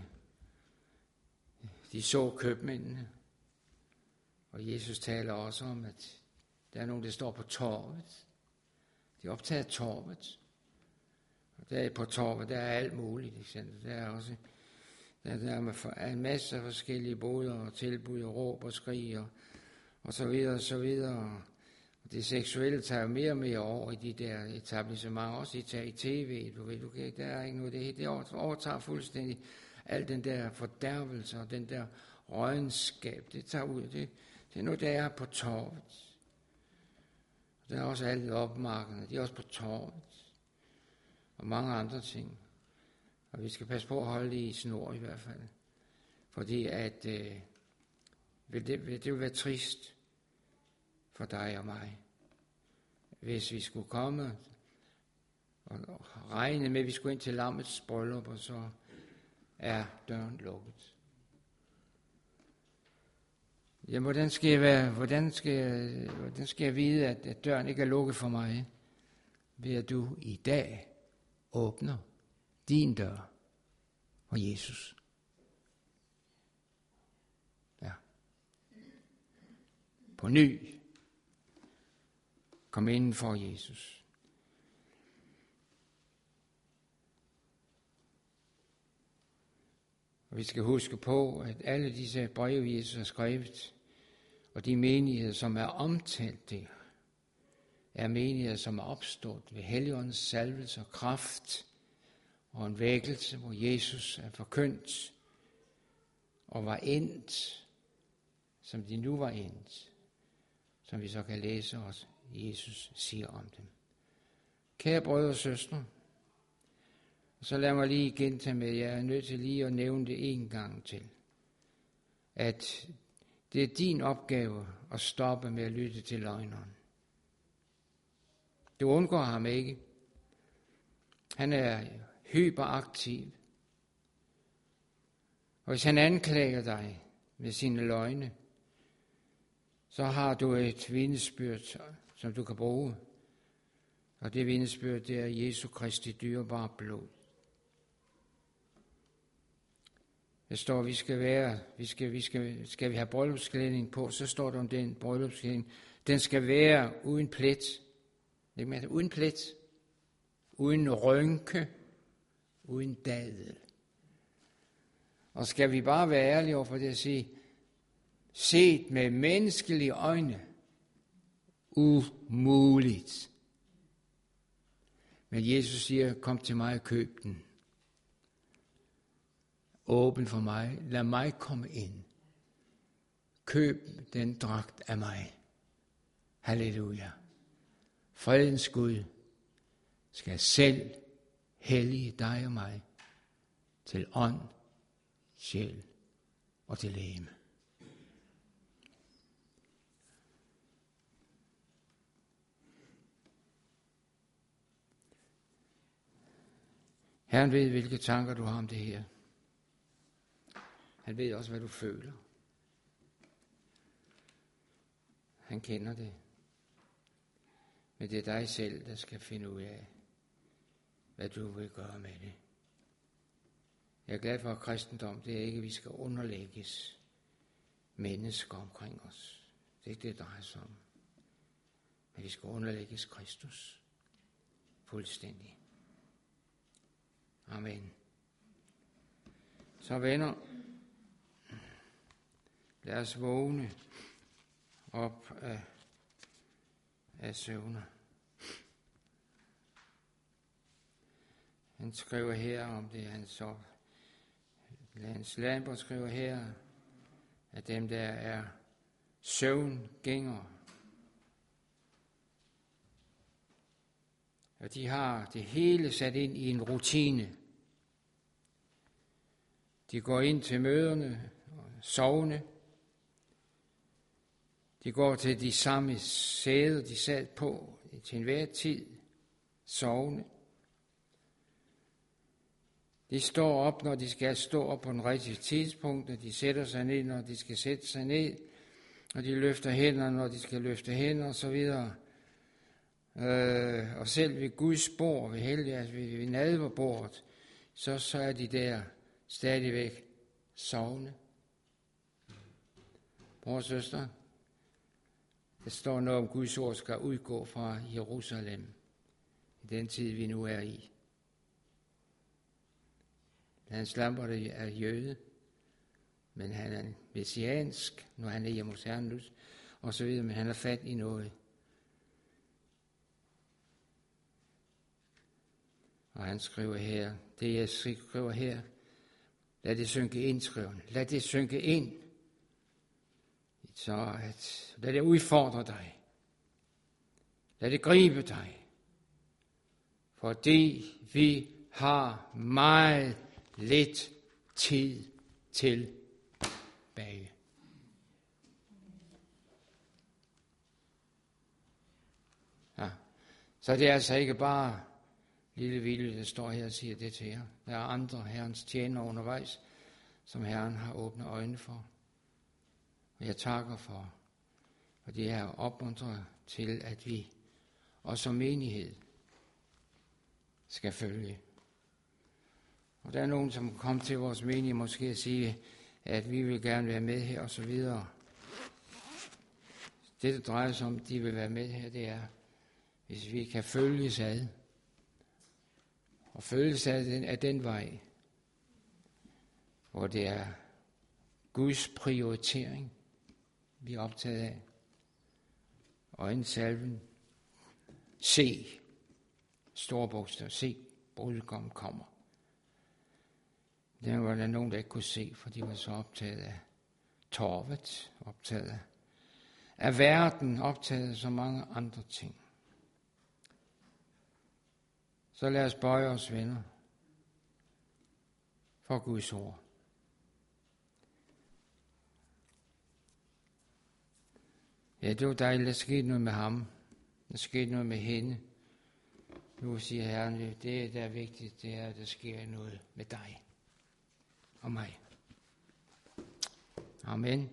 De så købmændene. Og Jesus taler også om, at der er nogen, der står på torvet. De er optaget af torvet. Og der på torvet, der er alt muligt. Der er også der, der er en masse forskellige boder og tilbud og råb og skrig og, og så videre og så videre. Og det seksuelle tager mere og mere over i de der etablissementer. Også i tv. Du ved, du kan, der er ikke noget. Det, det overtager fuldstændig al den der fordærvelse og den der rådenskab. Det tager ud. Det, det er noget, der er på torvet. Der er også alle opmarkerne, de er også på torvet. Og mange andre ting. Og vi skal passe på at holde det i snor i hvert fald. Fordi at øh, vil det, vil det vil være trist for dig og mig, hvis vi skulle komme og regne med, at vi skulle ind til lammets bryllup, og så er døren lukket. Jamen, hvordan skal jeg, være, hvordan skal jeg, hvordan skal jeg vide, at, at døren ikke er lukket for mig? Ved at du i dag åbner din dør for Jesus. Ja. På ny. Kom inden for Jesus. Og vi skal huske på, at alle disse breve, Jesus har skrevet, og de menigheder, som er omtalt der, er menigheder, som er opstået ved Helligåndens salvelse og kraft, og en vækkelse, hvor Jesus er forkyndt, og var endt, som de nu var endt, som vi så kan læse os, Jesus siger om dem. Kære brødre og søstre, Så lad mig lige gentage med, jeg er nødt til lige at nævne det en gang til. At det er din opgave at stoppe med at lytte til løgneren. Du undgår ham ikke. Han er hyperaktiv. Og hvis han anklager dig med sine løgne, så har du et vidnesbyrd, som du kan bruge. Og det vidnesbyrd, det er Jesu Kristi dyrebare blod. Der står, vi skal være, vi skal, vi skal, skal vi have bryllupsklædning på, så står der om den bryllupsklædning. Den skal være uden plet. Det med, uden plet. Uden rynke. Uden dadel. Og skal vi bare være ærlige over for det at sige, set med menneskelige øjne, umuligt. Men Jesus siger, kom til mig og køb den. Åben for mig, lad mig komme ind. Køb den dragt af mig. Halleluja. Fredens Gud skal selv hellige dig og mig til ånd, sjæl og til legeme. Herren ved, hvilke tanker du har om det her. Han ved også, hvad du føler. Han kender det. Men det er dig selv, der skal finde ud af, hvad du vil gøre med det. Jeg er glad for, at kristendom, det er ikke, at vi skal underlægges mennesker omkring os. Det er ikke det, det drejer sig om. Men vi skal underlægges Kristus. Fuldstændig. Amen. Så venner, lad os vågne op af, af søvner. Han skriver her om det, han så. Hans Lambert skriver her, at dem der er søvngængere, og de har det hele sat ind i en rutine. De går ind til møderne og sovne. De går til de samme sæder, de sad på til enhver tid, sovne. De står op, når de skal stå op på den rigtige tidspunkt, og de sætter sig ned, når de skal sætte sig ned, og de løfter hænderne, når de skal løfte hænder, og så videre. Øh, og selv ved Guds bord, ved helgen, altså ved, ved nadverbordet, så, så er de der stadigvæk sovne. Bror og søster, der står noget om Guds ord skal udgå fra Jerusalem, i den tid, vi nu er i. Hans Lambert er jøde, men han er messiansk, når han er hjemme hos Herren, og så videre, men han er fat i noget. Og han skriver her, det jeg skriver her, lad det synke ind, skriver han. Lad det synke ind. Så at, lad det udfordre dig. Lad det gribe dig. Fordi vi har meget lidt tid tilbage. Ja. Så det er altså ikke bare lille Ville, der står her og siger det til jer. Der er andre Herrens tjenere undervejs, som Herren har åbnet øjnene for. Og jeg takker for, for det er opmuntret til, at vi også som menighed skal følge. Og der er nogen, som kommer til vores menighed måske at sige, at vi vil gerne være med her og så videre. Det, det drejer sig om, de vil være med her, det er, hvis vi kan følges ad. Og følges ad den, af den vej, hvor det er Guds prioritering, vi er optaget af. Øjensalven. Se. Store bogstaver. Se. Brudgom kommer. Der var der nogen, der ikke kunne se, for de var så optaget af torvet, optaget af, af verden, optaget af så mange andre ting. Så lad os bøje os, venner. for Guds ord. Ja, det var dejligt, der skete noget med ham. Der skete noget med hende. Nu siger Herren, det der er vigtigt, det er, at der sker noget med dig og mig. Amen.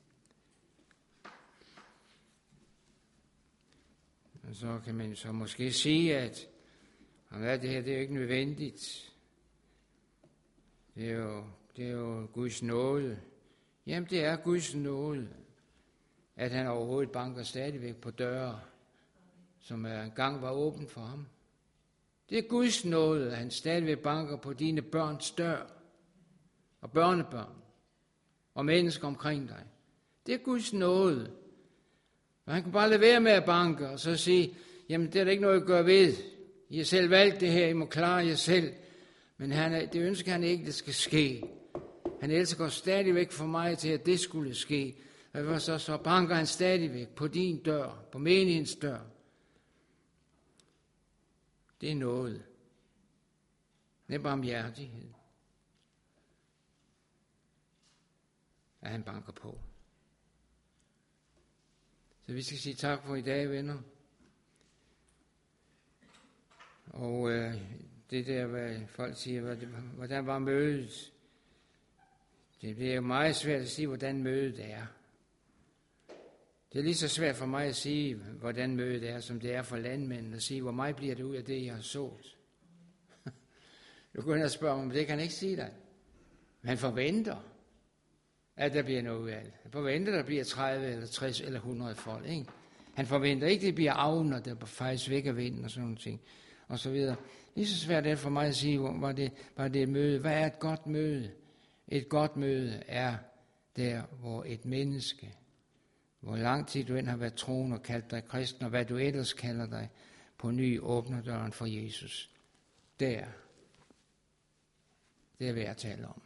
Og så kan man så måske sige, at det her det er jo ikke nødvendigt. Det er jo, det er jo Guds nåde. Jamen, det er Guds nåde, at han overhovedet banker stadigvæk på døre, som engang var åben for ham. Det er Guds nåde, at han stadigvæk banker på dine børns dør, og børnebørn, og mennesker omkring dig. Det er Guds nåde. Og han kan bare lade være med at banke, og så sige, jamen det er der ikke noget at gøre ved. I har selv valgt det her, I må klare jer selv. Men han, det ønsker han ikke, det skal ske. Han elsker stadigvæk for mig til, at det skulle ske. Og så, så banker han stadigvæk på din dør, på menighedens dør. Det er noget. Det er barmhjertighed, at han banker på. Så vi skal sige tak for i dag, venner. Og øh, det der, hvad folk siger, hvordan var mødet? Det bliver jo meget svært at sige, hvordan mødet er. Det er lige så svært for mig at sige, hvordan mødet er, som det er for landmændene at sige, hvor meget bliver det ud af det, jeg har sået. Du kan og spørge mig, det kan han ikke sige dig. Man forventer, at der bliver noget ud af det. Han forventer, at der bliver tredive eller tres eller hundrede folk. Ikke? Han forventer ikke, at det bliver avner, der fejres væk af vinden og sådan nogle ting. Og så videre. Lige så svært er det for mig at sige, var det, var det et møde. Hvad er et godt møde? Et godt møde er der, hvor et menneske, hvor lang tid du end har været troende og kaldt dig kristen, og hvad du ellers kalder dig, på ny åbner døren for Jesus. Der. Det er værd at tale om.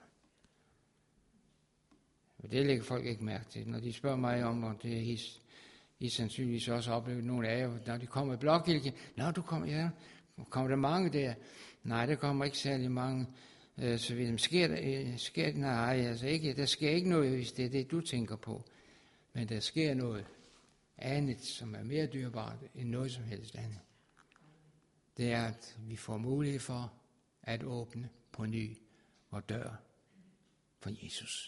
Og det lægger folk ikke mærke til. Når de spørger mig om, og det er I, I sandsynligvis også oplevet nogle af jer, når de kommer i Blåkirke, nå, du kommer, ja, kommer der mange der? Nej, der kommer ikke særlig mange. Øh, så vi, sker der, sker der, nej, altså ikke, der sker ikke noget, hvis det er det, du tænker på. Men der sker noget andet, som er mere dyrebart end noget som helst andet. Det er, at vi får mulighed for at åbne på ny vor dør for Jesus.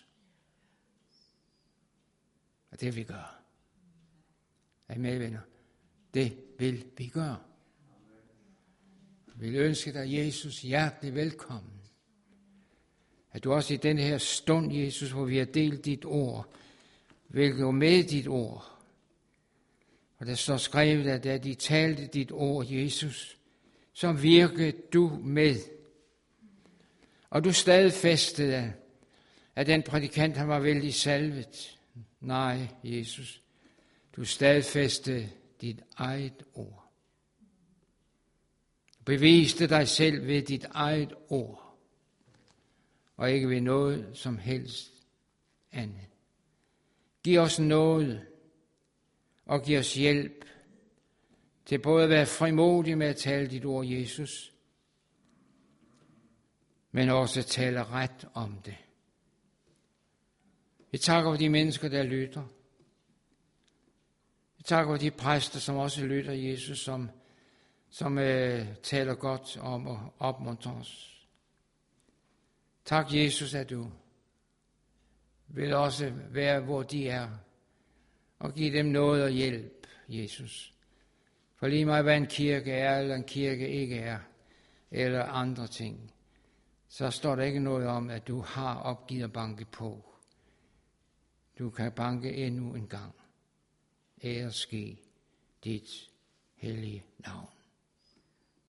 Og det vil vi gøre. Er I med, venner? Det vil vi gøre. Jeg vil ønske dig, Jesus, hjertelig velkommen. At du også i den her stund, Jesus, hvor vi har delt dit ord, vil gå med dit ord. Og der står skrevet, at da de talte dit ord, Jesus, så virkede du med. Og du stadfæstede, at den prædikant, han var vældig salvet. Nej, Jesus, du stadfæstede dit eget ord. Du beviste dig selv ved dit eget ord, og ikke ved noget som helst andet. Giv os noget, og giv os hjælp til både at være frimodige med at tale dit ord, Jesus, men også at tale ret om det. Vi takker for de mennesker, der lytter. Vi takker for de præster, som også lytter, Jesus, som, som øh, taler godt om og opmuntrer os. Tak, Jesus, at du vil også være, hvor de er, og give dem noget og hjælp, Jesus. For lige meget, hvad en kirke er, eller en kirke ikke er, eller andre ting, så står der ikke noget om, at du har opgivet at banke på. Du kan banke endnu en gang. Ære ske dit hellige navn.